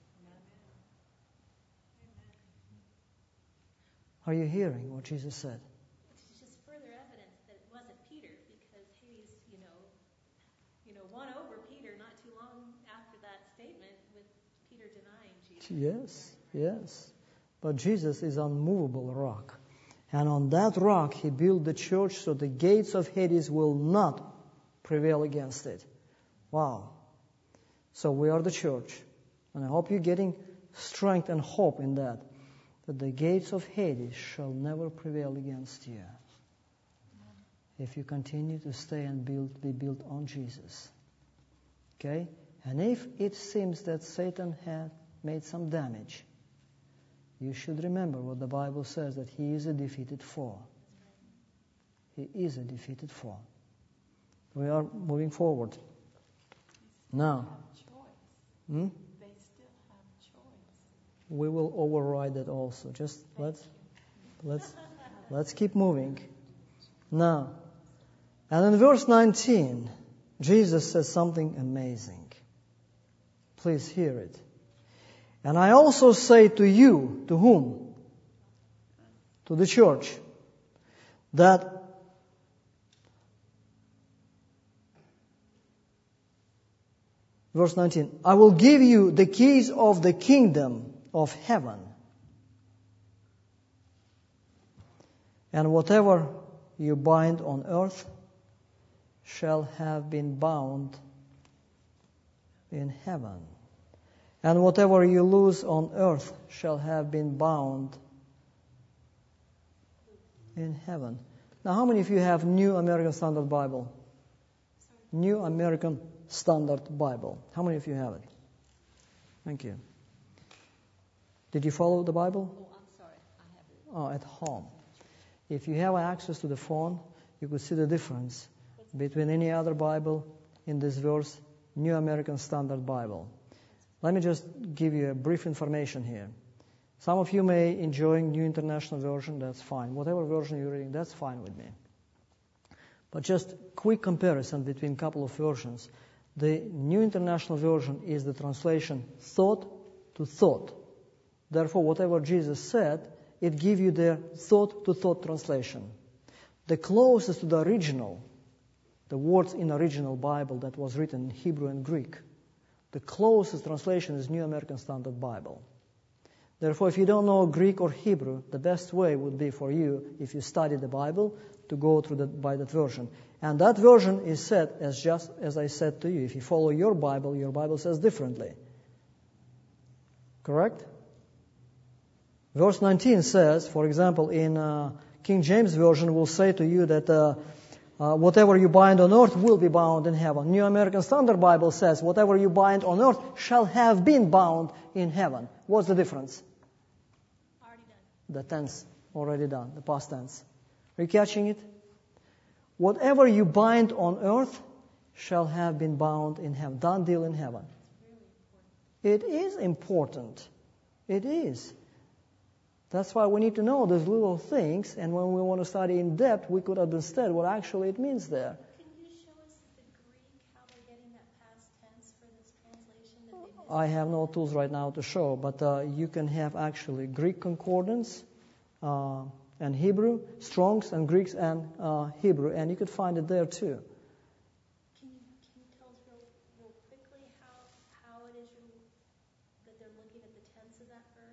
Are you hearing what Jesus said? It's just further evidence that it wasn't Peter, because Hades, you know, you know, won over Peter not too long after that statement with Peter denying Jesus. Yes, yes. But Jesus is unmovable rock. And on that rock he built the church, so the gates of Hades will not prevail against it. Wow. So we are the church. And I hope you're getting strength and hope in that. That the gates of Hades shall never prevail against you. If you continue to stay and build, be built on Jesus. Okay? And if it seems that Satan had made some damage, you should remember what the Bible says, that he is a defeated foe. He is a defeated foe. We are moving forward. Now, hmm? They still have choice. We will override that also. Just let's let's let's keep moving. Now, and in verse nineteen, Jesus says something amazing. Please hear it. And I also say to you, to whom? To the church, that verse nineteen, I will give you the keys of the kingdom of heaven. And whatever you bind on earth shall have been bound in heaven. And whatever you loose on earth shall have been bound in heaven. Now, how many of you have New American Standard Bible? New American Standard Bible. How many of you have it? Thank you. Did you follow the Bible? Oh, I'm sorry. I have it. Oh, at home. If you have access to the phone, you could see the difference between any other Bible in this verse, New American Standard Bible. Let me just give you a brief information here. Some of you may enjoy New International Version, that's fine. Whatever version you're reading, that's fine with me. But just quick comparison between a couple of versions. The New International Version is the translation thought to thought. Therefore, whatever Jesus said, it gives you the thought-to-thought translation. The closest to the original, the words in original Bible that was written in Hebrew and Greek, the closest translation is New American Standard Bible. Therefore, if you don't know Greek or Hebrew, the best way would be for you, if you study the Bible, to go through that by that version. And that version is said as just as I said to you. If you follow your Bible, your Bible says differently. Correct? Verse nineteen says, for example, in uh, King James Version, will say to you that uh, uh, whatever you bind on earth will be bound in heaven. New American Standard Bible says, whatever you bind on earth shall have been bound in heaven. What's the difference? Already done. The tense, already done, the past tense. Are you catching it? Whatever you bind on earth shall have been bound in heaven. Done deal in heaven. It is important. It is. That's why we need to know those little things, and when we want to study in depth, we could understand what actually it means there. Can you show us the Greek, how they're getting that past tense for this translation that they missed? I have no tools right now to show, but uh, you can have actually Greek concordance uh, and Hebrew, Strong's and Greeks and uh, Hebrew, and you could find it there too. Can you, can you tell us real, real quickly how, how it is you, that they're looking at the tense of that verb?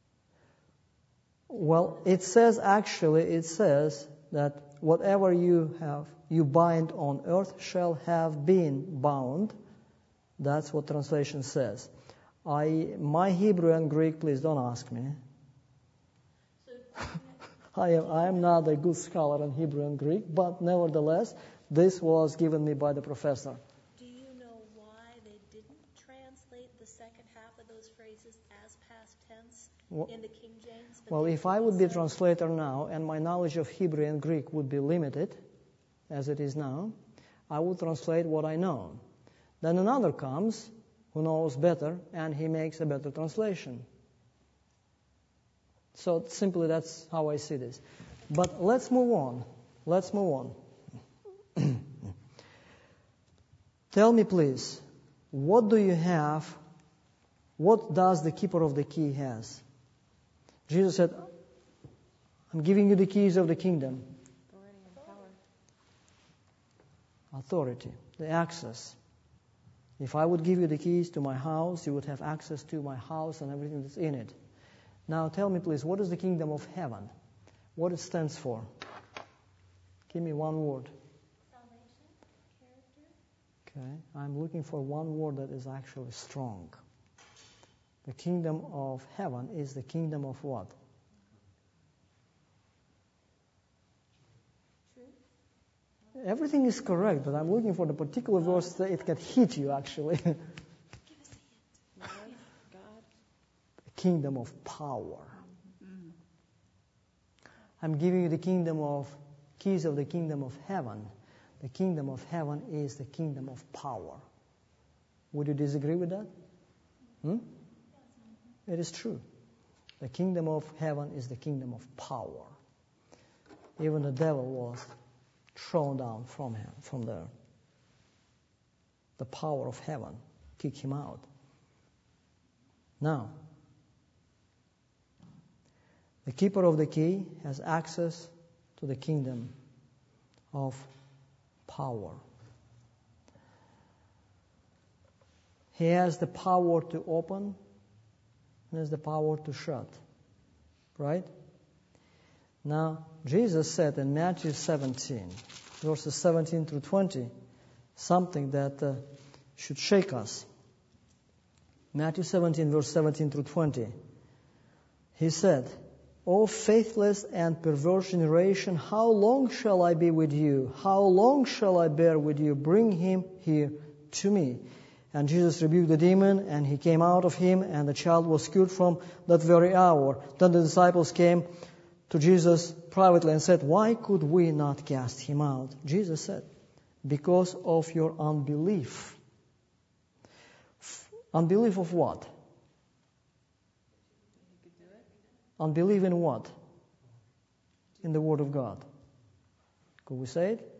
Well, it says actually, it says that whatever you have, you bind on earth shall have been bound. That's what translation says. I, my Hebrew and Greek, please don't ask me. So, I am, I am not a good scholar in Hebrew and Greek, but nevertheless, this was given me by the professor. do you know why they didn't translate the second half of those phrases as past tense Well, in the King James? but well, they if I would be a said- translator now, and my knowledge of Hebrew and Greek would be limited, as it is now, I would translate what I know. Then another comes who knows better, and he makes a better translation. So simply that's how I see this. But let's move on. Let's move on. Tell me, please, what do you have? What does the keeper of the key has? Jesus said, I'm giving you the keys of the kingdom. Authority and power. Authority, the access. If I would give you the keys to my house, you would have access to my house and everything that's in it. Now tell me, please, what is the kingdom of heaven? What it stands for? Give me one word. Salvation, character. Okay, I'm looking for one word that is actually strong. The kingdom of heaven is the kingdom of what? Truth. Everything is correct, but I'm looking for the particular verse that it can hit you, actually. Give us a hint. God. The kingdom of power. I'm giving you the kingdom of, keys of the kingdom of heaven. The kingdom of heaven is the kingdom of power. Would you disagree with that? Hmm? It is true. The kingdom of heaven is the kingdom of power. Even the devil was thrown down from him, from there. The power of heaven kicked him out. Now, the keeper of the key has access to the kingdom of power. He has the power to open and has the power to shut. Right? Now, Jesus said in Matthew seventeen, verses seventeen through twenty, something that uh, should shake us. Matthew seventeen, verse seventeen through twenty. He said, O faithless and perverse generation, how long shall I be with you? How long shall I bear with you? Bring him here to me. And Jesus rebuked the demon, and he came out of him, and the child was cured from that very hour. Then the disciples came to Jesus privately and said, Why could we not cast him out? Jesus said, Because of your unbelief. F- unbelief of what? Unbelief in what? In the Word of God. Could we say it?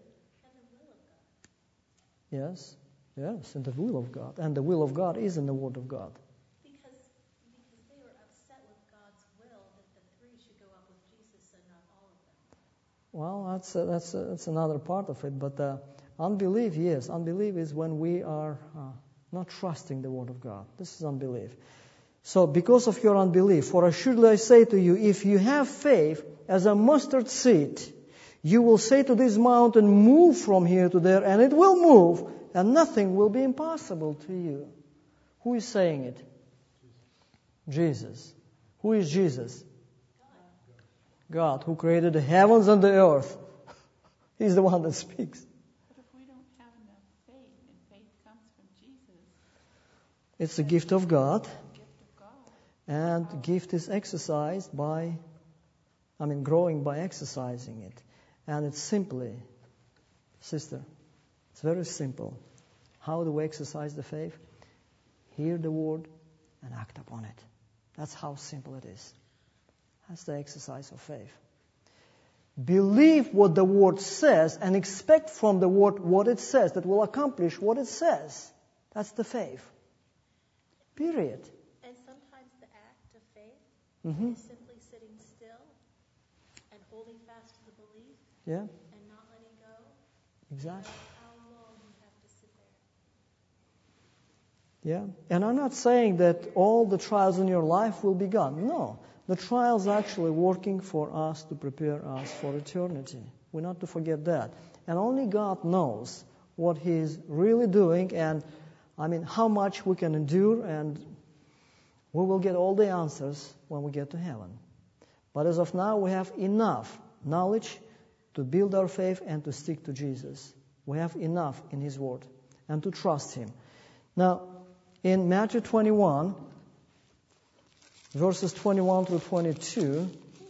Yes. Yes, in the will of God. And the will of God is in the Word of God. Because, because they were upset with God's will that the three should go up with Jesus and not all of them. Well, that's uh, that's uh, that's another part of it. But uh, unbelief, yes, unbelief is when we are uh, not trusting the Word of God. This is unbelief. So, because of your unbelief, for assuredly I say to you, if you have faith as a mustard seed, you will say to this mountain, move from here to there, and it will move, and nothing will be impossible to you. Who is saying it? Jesus. Who is Jesus? God, who created the heavens and the earth. He's the one that speaks. But if we don't have enough faith, and faith comes from Jesus, It's a gift of God, gift of God. and the gift is exercised by, I mean, growing by exercising it. And it's simply, sister, it's very simple. How do we exercise the faith? Hear the word and act upon it. That's how simple it is. That's the exercise of faith. Believe what the word says and expect from the word what it says that will accomplish what it says. That's the faith. Period. And sometimes the act of faith Mm-hmm. is simply sitting still and holding fast to the belief Yeah, and not letting go. exactly. How long you have to sit there. Yeah, and I'm not saying that all the trials in your life will be gone. No, the trials are actually working for us to prepare us for eternity. We're not to forget that. And only God knows what He's really doing and, I mean, how much we can endure, and we will get all the answers when we get to heaven. But as of now, we have enough knowledge to build our faith and to stick to Jesus. We have enough in His Word and to trust Him. Now, in Matthew twenty-one, verses twenty-one through twenty-two,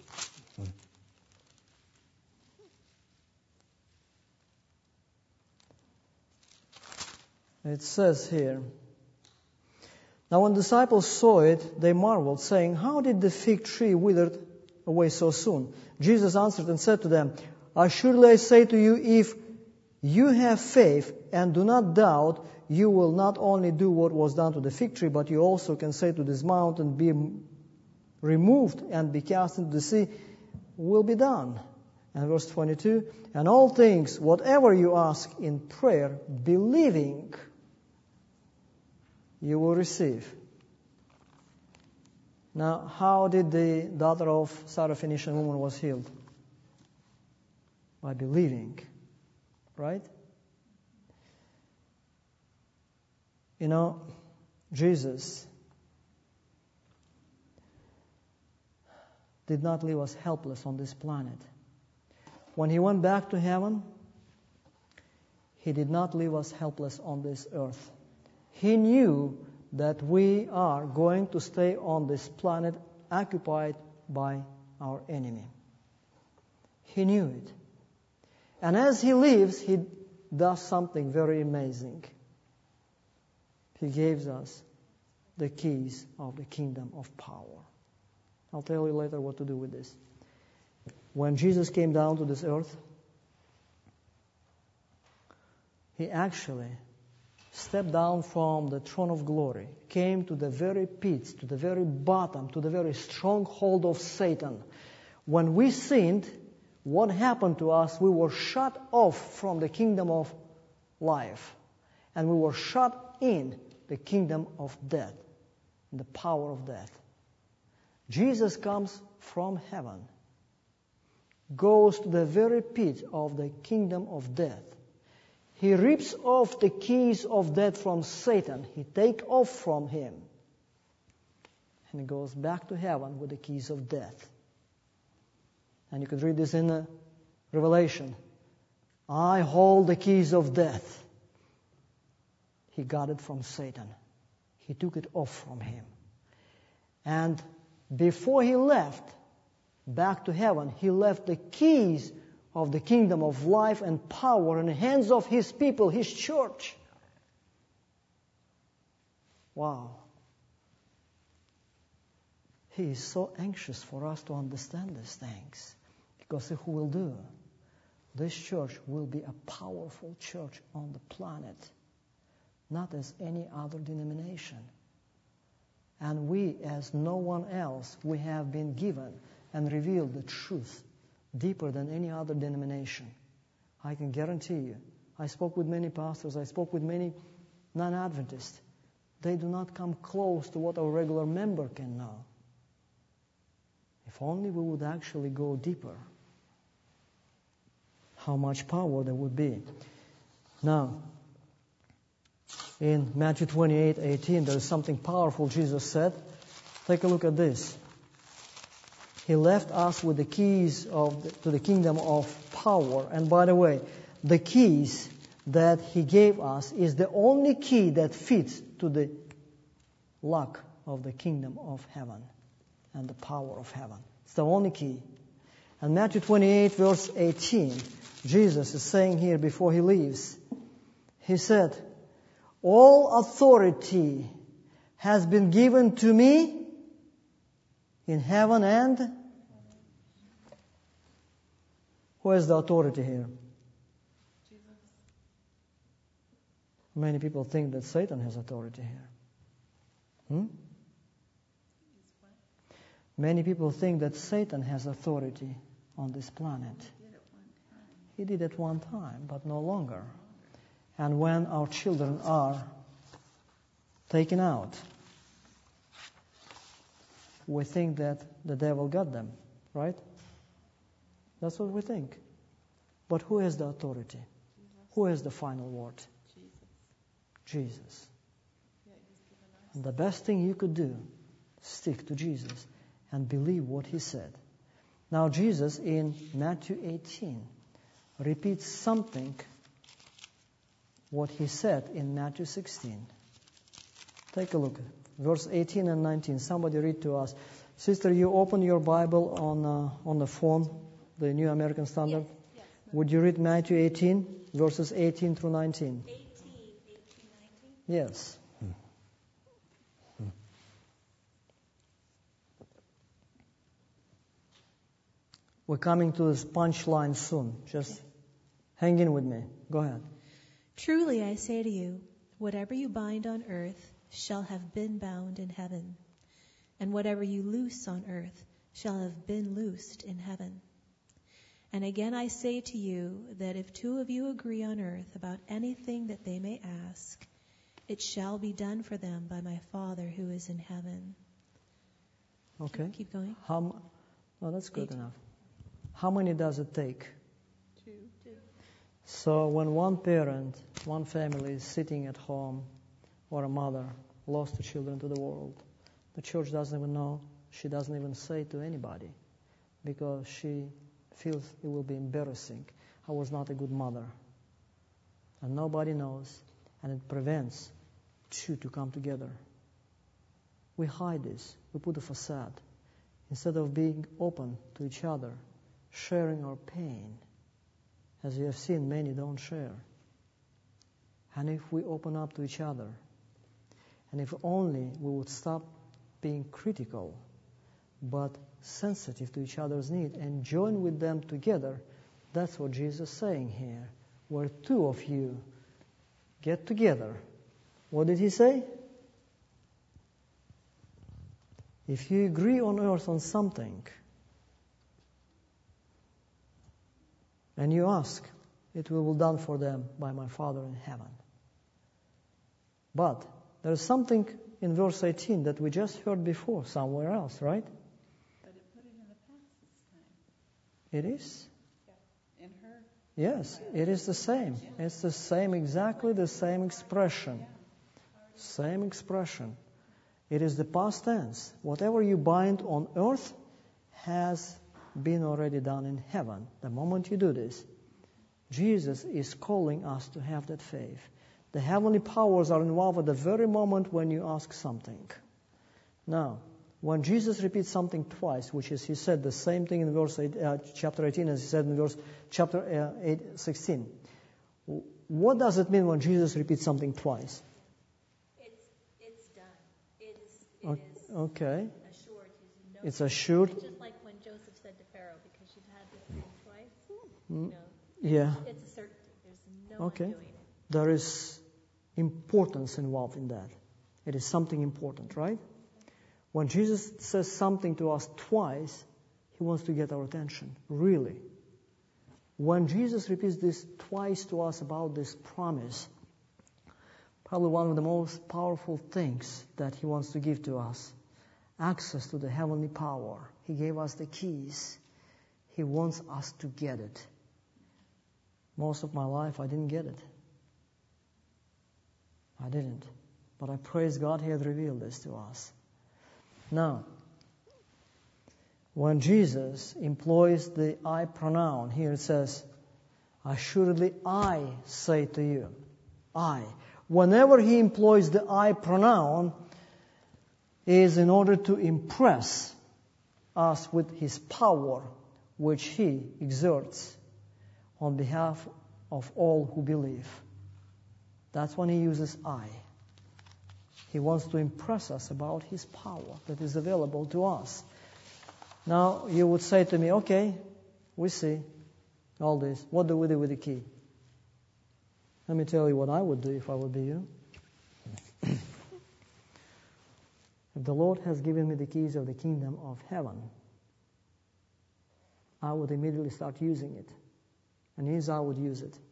it says here, Now when the disciples saw it, they marveled, saying, How did the fig tree wither away so soon? Jesus answered and said to them, Assuredly I say to you, if you have faith and do not doubt, you will not only do what was done to the fig tree, but you also can say to this mountain, Be removed and be cast into the sea, will be done. And verse twenty-two, And all things, whatever you ask in prayer, believing, you will receive. Now, how did the daughter of Syrophoenician woman was healed? By believing, right? You know, Jesus did not leave us helpless on this planet. When He went back to heaven, He did not leave us helpless on this earth. He knew that we are going to stay on this planet occupied by our enemy. He knew it. And as He leaves, He does something very amazing. He gives us the keys of the kingdom of power. I'll tell you later what to do with this. When Jesus came down to this earth, He actually stepped down from the throne of glory, came to the very pits, to the very bottom, to the very stronghold of Satan. When we sinned, what happened to us? We were shut off from the kingdom of life, and we were shut in the kingdom of death, the power of death. Jesus comes from heaven, goes to the very pit of the kingdom of death. He rips off the keys of death from Satan. He takes off from him. And he goes back to heaven with the keys of death. And you could read this in the Revelation. I hold the keys of death. He got it from Satan. He took it off from him. And before he left back to heaven, he left the keys of the kingdom of life and power in the hands of His people, His church. Wow. He is so anxious for us to understand these things. Because who will do? This church will be a powerful church on the planet, not as any other denomination. And we, as no one else, we have been given and revealed the truth deeper than any other denomination. I can guarantee you. I spoke with many pastors. I spoke with many non-Adventists. They do not come close to what a regular member can know. If only we would actually go deeper, how much power there would be. Now, in Matthew twenty-eight eighteen, there is something powerful Jesus said. Take a look at this. He left us with the keys of the, to the kingdom of power. And by the way, the keys that He gave us is the only key that fits to the lock of the kingdom of heaven and the power of heaven. It's the only key. And Matthew twenty-eight verse eighteen, Jesus is saying here before He leaves, He said, all authority has been given to me in heaven and... Who has the authority here? Jesus. Many people think that Satan has authority here. Hmm? Many people think that Satan has authority on this planet. He did at one time, but no longer. And when our children are taken out, we think that the devil got them, right? That's what we think. But who has the authority? Jesus. Who has the final word? Jesus. Jesus. Yeah, He's given us. And the best thing you could do, stick to Jesus and believe what He said. Now Jesus in Matthew eighteen repeats something what He said in Matthew sixteen. Take a look. Verse eighteen and nineteen. Somebody read to us. Sister, you open your Bible on uh, on the phone, the New American Standard. Yes, yes. Would you read Matthew eighteen, verses eighteen through nineteen? eighteen, eighteen, nineteen? Yes. We're coming to this punchline soon. Just hang in with me. Go ahead. Truly I say to you, whatever you bind on earth shall have been bound in heaven, and whatever you loose on earth shall have been loosed in heaven. And again I say to you that if two of you agree on earth about anything that they may ask, it shall be done for them by my Father who is in heaven. Okay. Keep going. How? m- Oh, that's good Eight. enough. How many does it take? Two. Two. So when one parent, one family is sitting at home, or a mother lost the children to the world, the church doesn't even know. She doesn't even say to anybody because she feels it will be embarrassing. I was not a good mother. and nobody knows, and it prevents two to come together. We hide this. We put a facade. Instead of being open to each other, sharing our pain. As you have seen, many don't share. And if we open up to each other, and if only we would stop being critical, but sensitive to each other's need and join with them together, that's what Jesus is saying here. Where two of you get together. What did he say? If you agree on earth on something, and you ask, it will be done for them by my Father in heaven. But there is something in verse eighteen that we just heard before somewhere else, right? But it put it in the past this time. It is? In her. Yes, it is the same. It's the same, exactly the same expression. Same expression. It is the past tense. Whatever you bind on earth has been already done in heaven. The moment you do this, Jesus is calling us to have that faith. The heavenly powers are involved at the very moment when you ask something. Now, when Jesus repeats something twice, which is, he said the same thing in verse eight, uh, chapter eighteen as he said in verse chapter uh, eight, sixteen. What does it mean when Jesus repeats something twice? It's it's done. It is it Okay. is okay. assured. You know, It's assured. It's just like when Joseph said to Pharaoh, because you've had this thing twice. Mm, No, Yeah. it's a certainty. There's no Okay. one doing it. There is importance involved in that. It is something important, right? When Jesus says something to us twice, he wants to get our attention, really. When Jesus repeats this twice to us about this promise, probably one of the most powerful things that he wants to give to us, access to the heavenly power. He gave us the keys. He wants us to get it. Most of my life, I didn't get it. I didn't. But I praise God he had revealed this to us. Now, when Jesus employs the I pronoun, here it says, assuredly I say to you, I. Whenever he employs the I pronoun, is in order to impress us with his power, which he exerts on behalf of all who believe. That's when he uses I. He wants to impress us about his power that is available to us. Now, you would say to me, okay, we see all this. What do we do with the key? Let me tell you what I would do if I would be you. If the Lord has given me the keys of the kingdom of heaven, I would immediately start using it. And here's how I would use it.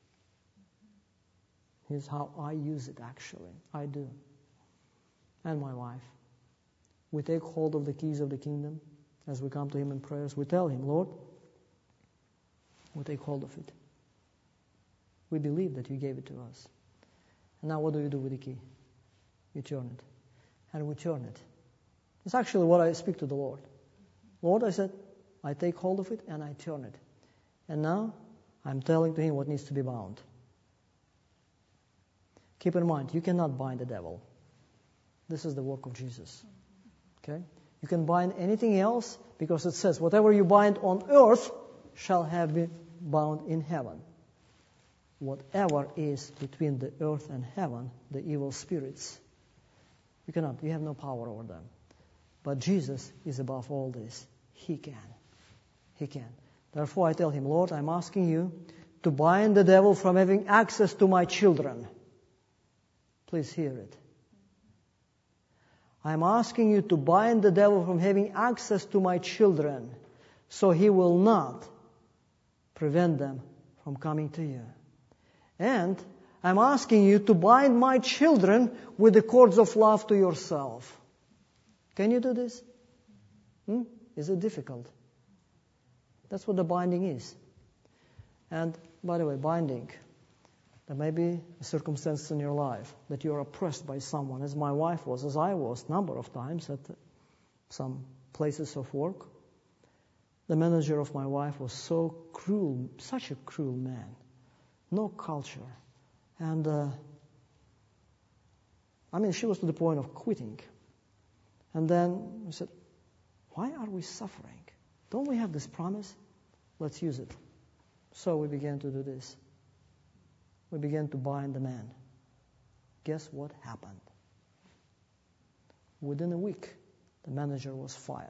Here's how I use it, actually. I do. And my wife. We take hold of the keys of the kingdom as we come to him in prayers. We tell him, Lord, we take hold of it. We believe that you gave it to us. And now what do you do with the key? You turn it. And we turn it. It's actually what I speak to the Lord. Lord, I said, I take hold of it and I turn it. And now I'm telling to him what needs to be bound. Keep in mind, you cannot bind the devil. This is the work of Jesus. Okay? You can bind anything else because it says, whatever you bind on earth shall have been bound in heaven. Whatever is between the earth and heaven, the evil spirits, you cannot, you have no power over them. But Jesus is above all this. He can. He can. Therefore I tell him, Lord, I'm asking you to bind the devil from having access to my children. Please hear it. I'm asking you to bind the devil from having access to my children so he will not prevent them from coming to you. And I'm asking you to bind my children with the cords of love to yourself. Can you do this? Hmm? Is it difficult? That's what the binding is. And, by the way, binding. There may be a circumstance in your life that you are oppressed by someone, as my wife was, as I was, a number of times at some places of work. The manager of my wife was so cruel, such a cruel man. No culture, And, uh, I mean, she was to the point of quitting. And then we said, why are we suffering? Don't we have this promise? Let's use it. So we began to do this. We began to bind the man. Guess what happened? Within a week, the manager was fired.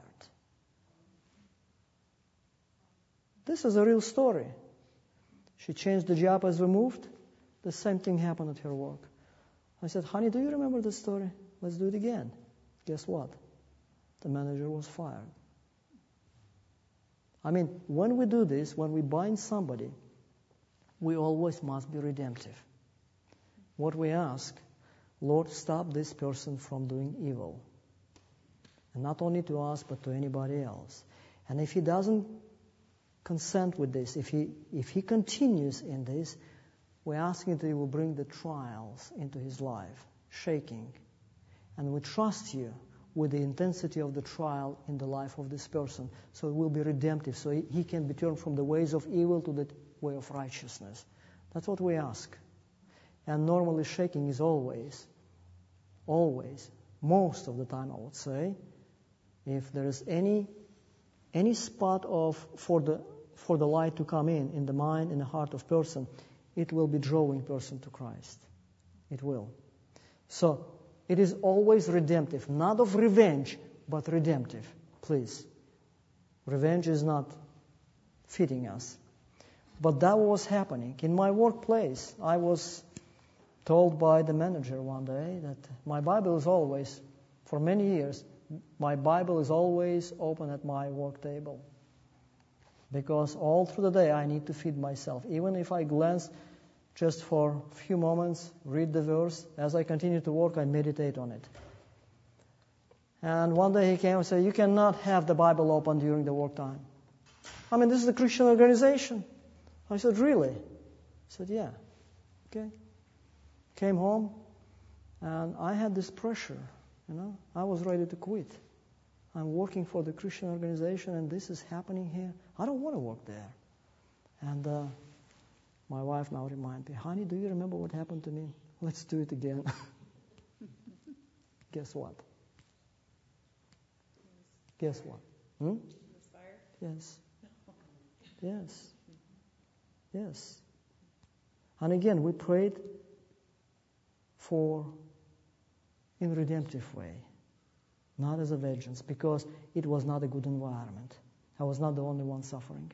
This is a real story. She changed the job as we moved. The same thing happened at her work. I said, honey, do you remember this story? Let's do it again. Guess what? The manager was fired. I mean, when we do this, when we bind somebody, we always must be redemptive. What we ask, Lord, stop this person from doing evil. And not only to us, but to anybody else. And if he doesn't consent with this, if he if he continues in this, we ask him that he will bring the trials into his life, shaking. And we trust you with the intensity of the trial in the life of this person, so it will be redemptive, so he, he can be turned from the ways of evil to the way of righteousness. That's what we ask. And normally shaking is always, always, most of the time I would say, if there is any any spot of for the for the light to come in, in the mind, in the heart of person, it will be drawing person to Christ. It will. So, it is always redemptive, not of revenge, but redemptive. Please. Revenge is not fitting us. But that was happening. In my workplace, I was told by the manager one day that my Bible is always, for many years, my Bible is always open at my work table. Because all through the day I need to feed myself. Even if I glance just for a few moments, read the verse, as I continue to work, I meditate on it. And one day he came and said, you cannot have the Bible open during the work time. I mean, this is a Christian organization. I said, really? He said, yeah. Okay. Came home, and I had this pressure, you know. I was ready to quit. I'm working for the Christian organization, and this is happening here. I don't want to work there. And uh, my wife now reminds me, honey, do you remember what happened to me? Let's do it again. Guess what? Guess what? Hmm? Yes. Yes. Yes. And again, we prayed for in a redemptive way, not as a vengeance, because it was not a good environment. I was not the only one suffering.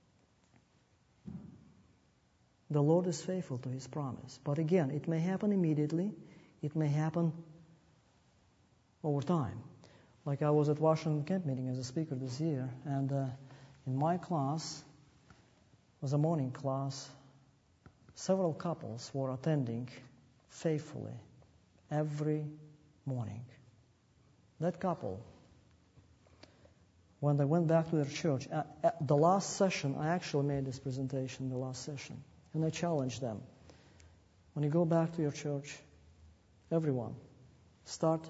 The Lord is faithful to His promise. But again, it may happen immediately. It may happen over time. Like I was at Washington Camp Meeting as a speaker this year, and uh, in my class, it was a morning class, several couples were attending faithfully every morning. That couple, when they went back to their church, at, at the last session, I actually made this presentation, the last session, and I challenged them. When you go back to your church, everyone, start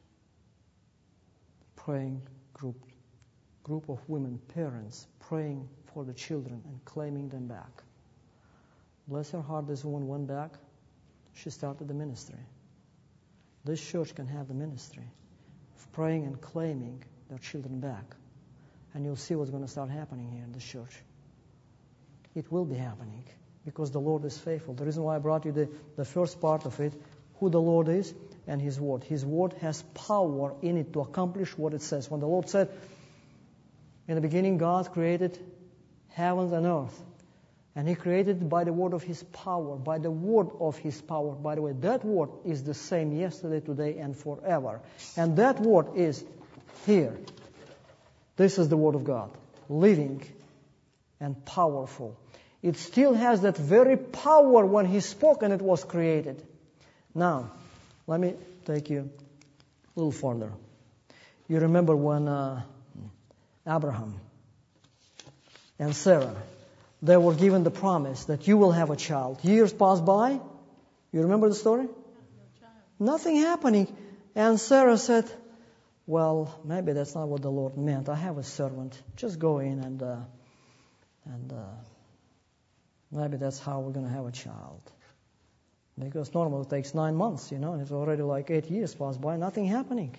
praying group, group of women, parents, praying for the children and claiming them back. Bless her heart, this woman went back. She started the ministry. This church can have the ministry of praying and claiming their children back. And you'll see what's going to start happening here in this church. It will be happening because the Lord is faithful. The reason why I brought you the, the first part of it, who the Lord is and His Word. His Word has power in it to accomplish what it says. When the Lord said, in the beginning God created heavens and earth. And He created it by the word of His power, by the word of His power. By the way, that word is the same yesterday, today, and forever. And that word is here. This is the word of God, living and powerful. It still has that very power when He spoke and it was created. Now, let me take you a little further. You remember when uh, Abraham and Sarah, they were given the promise that you will have a child. Years passed by. You remember the story? Nothing happening. And Sarah said, well, maybe that's not what the Lord meant. I have a servant. Just go in and uh, and uh, maybe that's how we're going to have a child. Because normally it takes nine months, you know, and it's already like eight years passed by, nothing happening.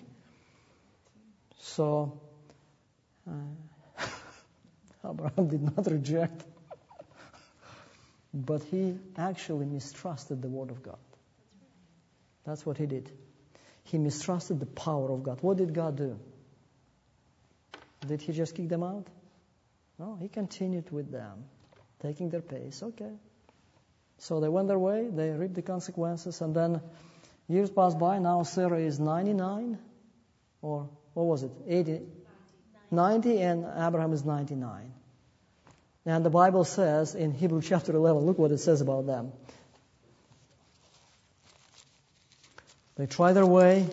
So, uh, Abraham did not reject, but he actually mistrusted the word of God. That's what he did. He mistrusted the power of God. What did God do? Did he just kick them out? No, he continued with them, taking their pace. Okay. So they went their way, they reaped the consequences, and then years passed by. Now Sarah is ninety-nine, or what was it, eighty, ninety, and Abraham is ninety-nine. And the Bible says in Hebrews chapter eleven, look what it says about them. They tried their way.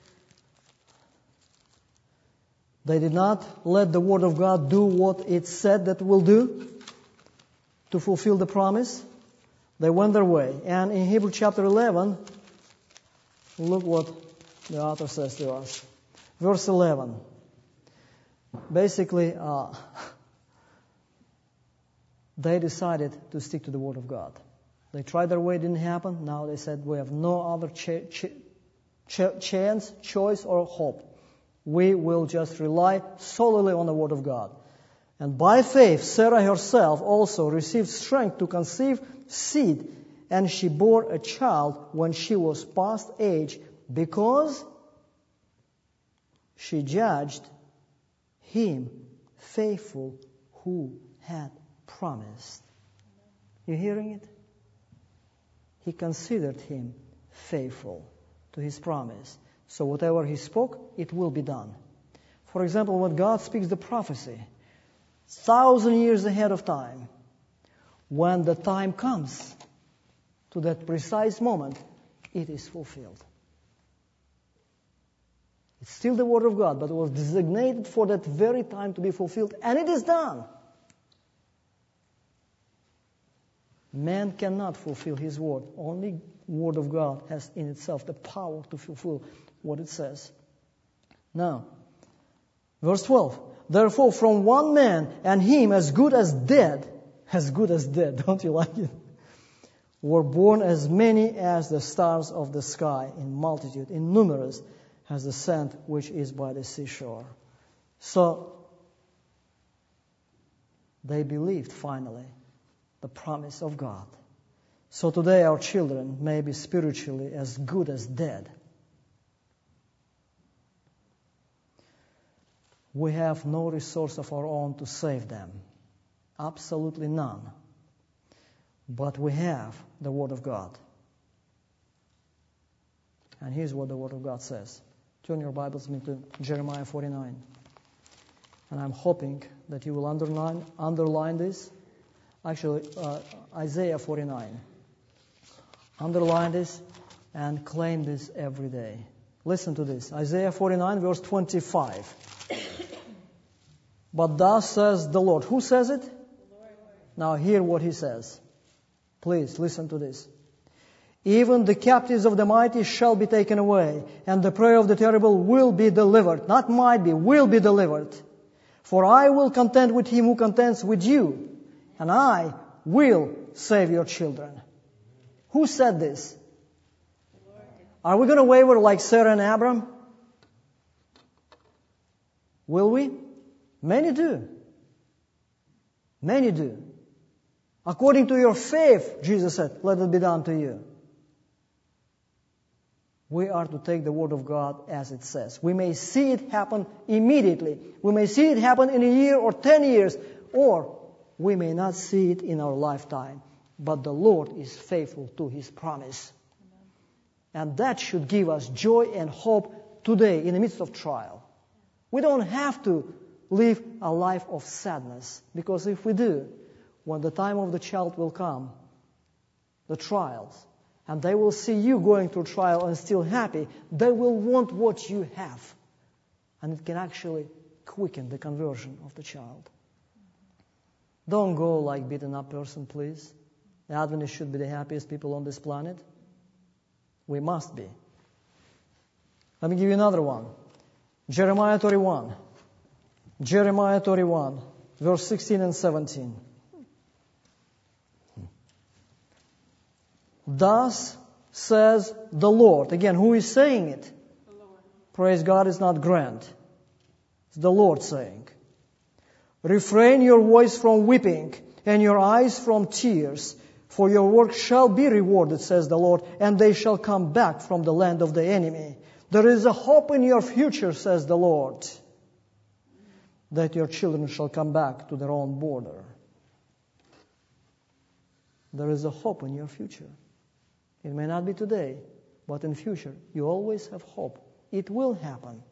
They did not let the word of God do what it said that it will do to fulfill the promise. They went their way. And in Hebrews chapter eleven, look what the author says to us. Verse eleven. Basically, uh, they decided to stick to the word of God. They tried their way, it didn't happen. Now they said, we have no other ch- ch- ch- chance, choice, or hope. We will just rely solely on the word of God. And by faith, Sarah herself also received strength to conceive seed, and she bore a child when she was past age, because she judged him faithful who had promised. You hearing it? He considered him faithful to his promise. So whatever he spoke, it will be done. For example, when God speaks the prophecy, thousand years ahead of time, when the time comes to that precise moment, it is fulfilled. It's still the word of God, but it was designated for that very time to be fulfilled, and it is done. Man cannot fulfill his word. Only word of God has in itself the power to fulfill what it says. Now, verse twelve. Therefore, from one man, and him as good as dead, as good as dead, don't you like it? Were born as many as the stars of the sky, in multitude, in numerous as the sand which is by the seashore. So, they believed finally the promise of God. So today our children may be spiritually as good as dead. We have no resource of our own to save them. Absolutely none. But we have the Word of God. And here's what the Word of God says. Turn your Bibles with me to Jeremiah forty-nine. And I'm hoping that you will underline, underline this. Actually, uh, Isaiah forty-nine. Underline this and claim this every day. Listen to this. Isaiah forty-nine, verse twenty-five. But thus says the Lord. Who says it? The Lord. Now hear what he says. Please listen to this. Even the captives of the mighty shall be taken away, and the prey of the terrible will be delivered. Not might be, will be delivered. For I will contend with him who contends with you, and I will save your children. Who said this? Are we going to waver like Sarah and Abram? Will we? Many do. Many do. According to your faith, Jesus said, let it be done to you. We are to take the Word of God as it says. We may see it happen immediately. We may see it happen in a year or ten years, or we may not see it in our lifetime. But the Lord is faithful to His promise. And that should give us joy and hope today in the midst of trial. We don't have to live a life of sadness, because if we do, when the time of the child will come, the trials, and they will see you going through trial and still happy, they will want what you have. And it can actually quicken the conversion of the child. Don't go like beaten up person, please. The Adventists should be the happiest people on this planet. We must be. Let me give you another one. Jeremiah thirty-one. Jeremiah thirty-one, verse sixteen and seventeen. Thus says the Lord. Again, who is saying it? The Lord. Praise God, it's not Grant. It's the Lord saying. Refrain your voice from weeping and your eyes from tears, for your work shall be rewarded, says the Lord, and they shall come back from the land of the enemy. There is a hope in your future, says the Lord, that your children shall come back to their own border. There is a hope in your future. It may not be today, but in future, you always have hope. It will happen.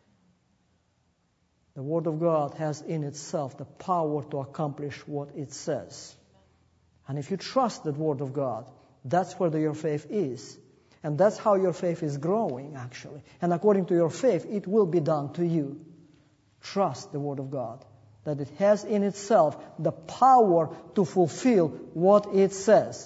The Word of God has in itself the power to accomplish what it says. And if you trust the Word of God, that's where the, your faith is. And that's how your faith is growing, actually. And according to your faith, it will be done to you. Trust the Word of God, that it has in itself the power to fulfill what it says.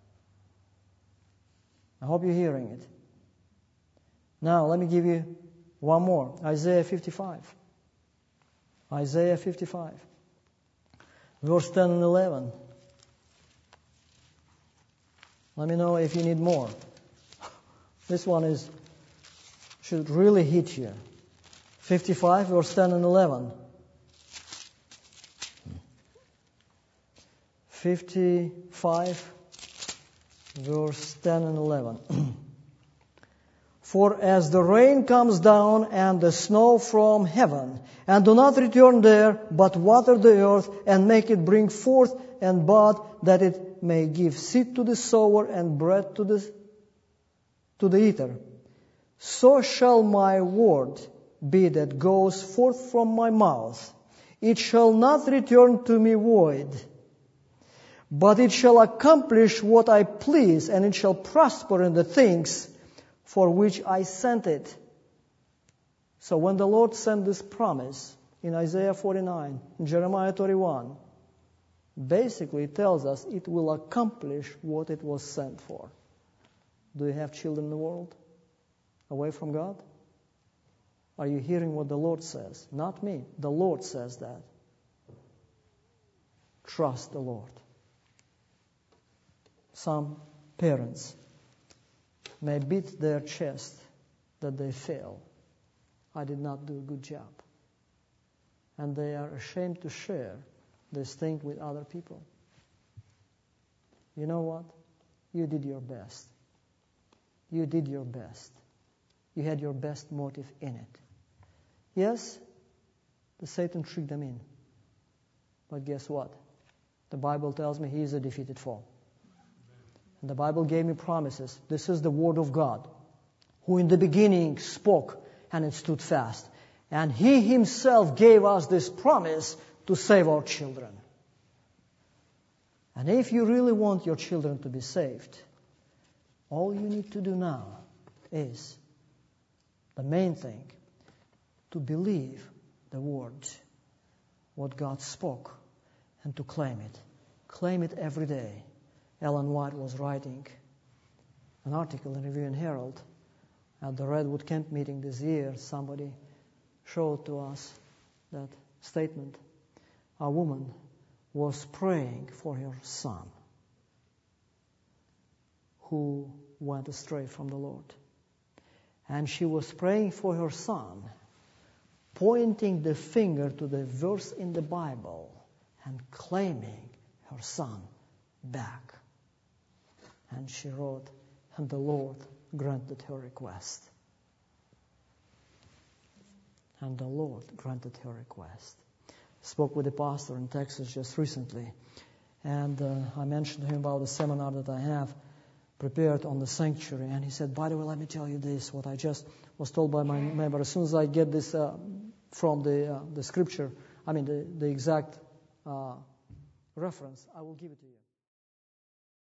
I hope you're hearing it. Now, let me give you one more. Isaiah fifty-five. Isaiah fifty-five. Verse ten and eleven. Let me know if you need more. This one is should really hit you. fifty-five, verse ten and eleven. fifty-five, verse ten and eleven. For as the rain comes down and the snow from heaven, and do not return there, but water the earth, and make it bring forth and bud, that it may give seed to the sower and bread to the to the eater, so shall my word be that goes forth from my mouth. It shall not return to me void, but it shall accomplish what I please, and it shall prosper in the things for which I sent it. So when the Lord sent this promise in Isaiah forty-nine, in Jeremiah thirty-one, basically it tells us it will accomplish what it was sent for. Do you have children in the world away from God? Are you hearing what the Lord says? Not me. The Lord says that. Trust the Lord. Some parents may beat their chest that they fail. I did not do a good job. And they are ashamed to share this thing with other people. You know what? You did your best. You did your best. You had your best motive in it. Yes, the Satan tricked them in. But guess what? The Bible tells me he is a defeated foe. And the Bible gave me promises. This is the Word of God, who in the beginning spoke and it stood fast. And He Himself gave us this promise to save our children. And if you really want your children to be saved, all you need to do now is the main thing, to believe the Word, what God spoke, and to claim it. Claim it every day. Ellen White was writing an article in Review and Herald at the Redwood Camp meeting this year. Somebody showed to us that statement. A woman was praying for her son who went astray from the Lord. And she was praying for her son, pointing the finger to the verse in the Bible and claiming her son back. And she wrote, and the Lord granted her request. And the Lord granted her request. Spoke with a pastor in Texas just recently, and uh, I mentioned to him about the seminar that I have prepared on the sanctuary, and he said, by the way, let me tell you this, what I just was told by my member. As soon as I get this uh, from the uh, the scripture, I mean the, the exact uh, reference, I will give it to you.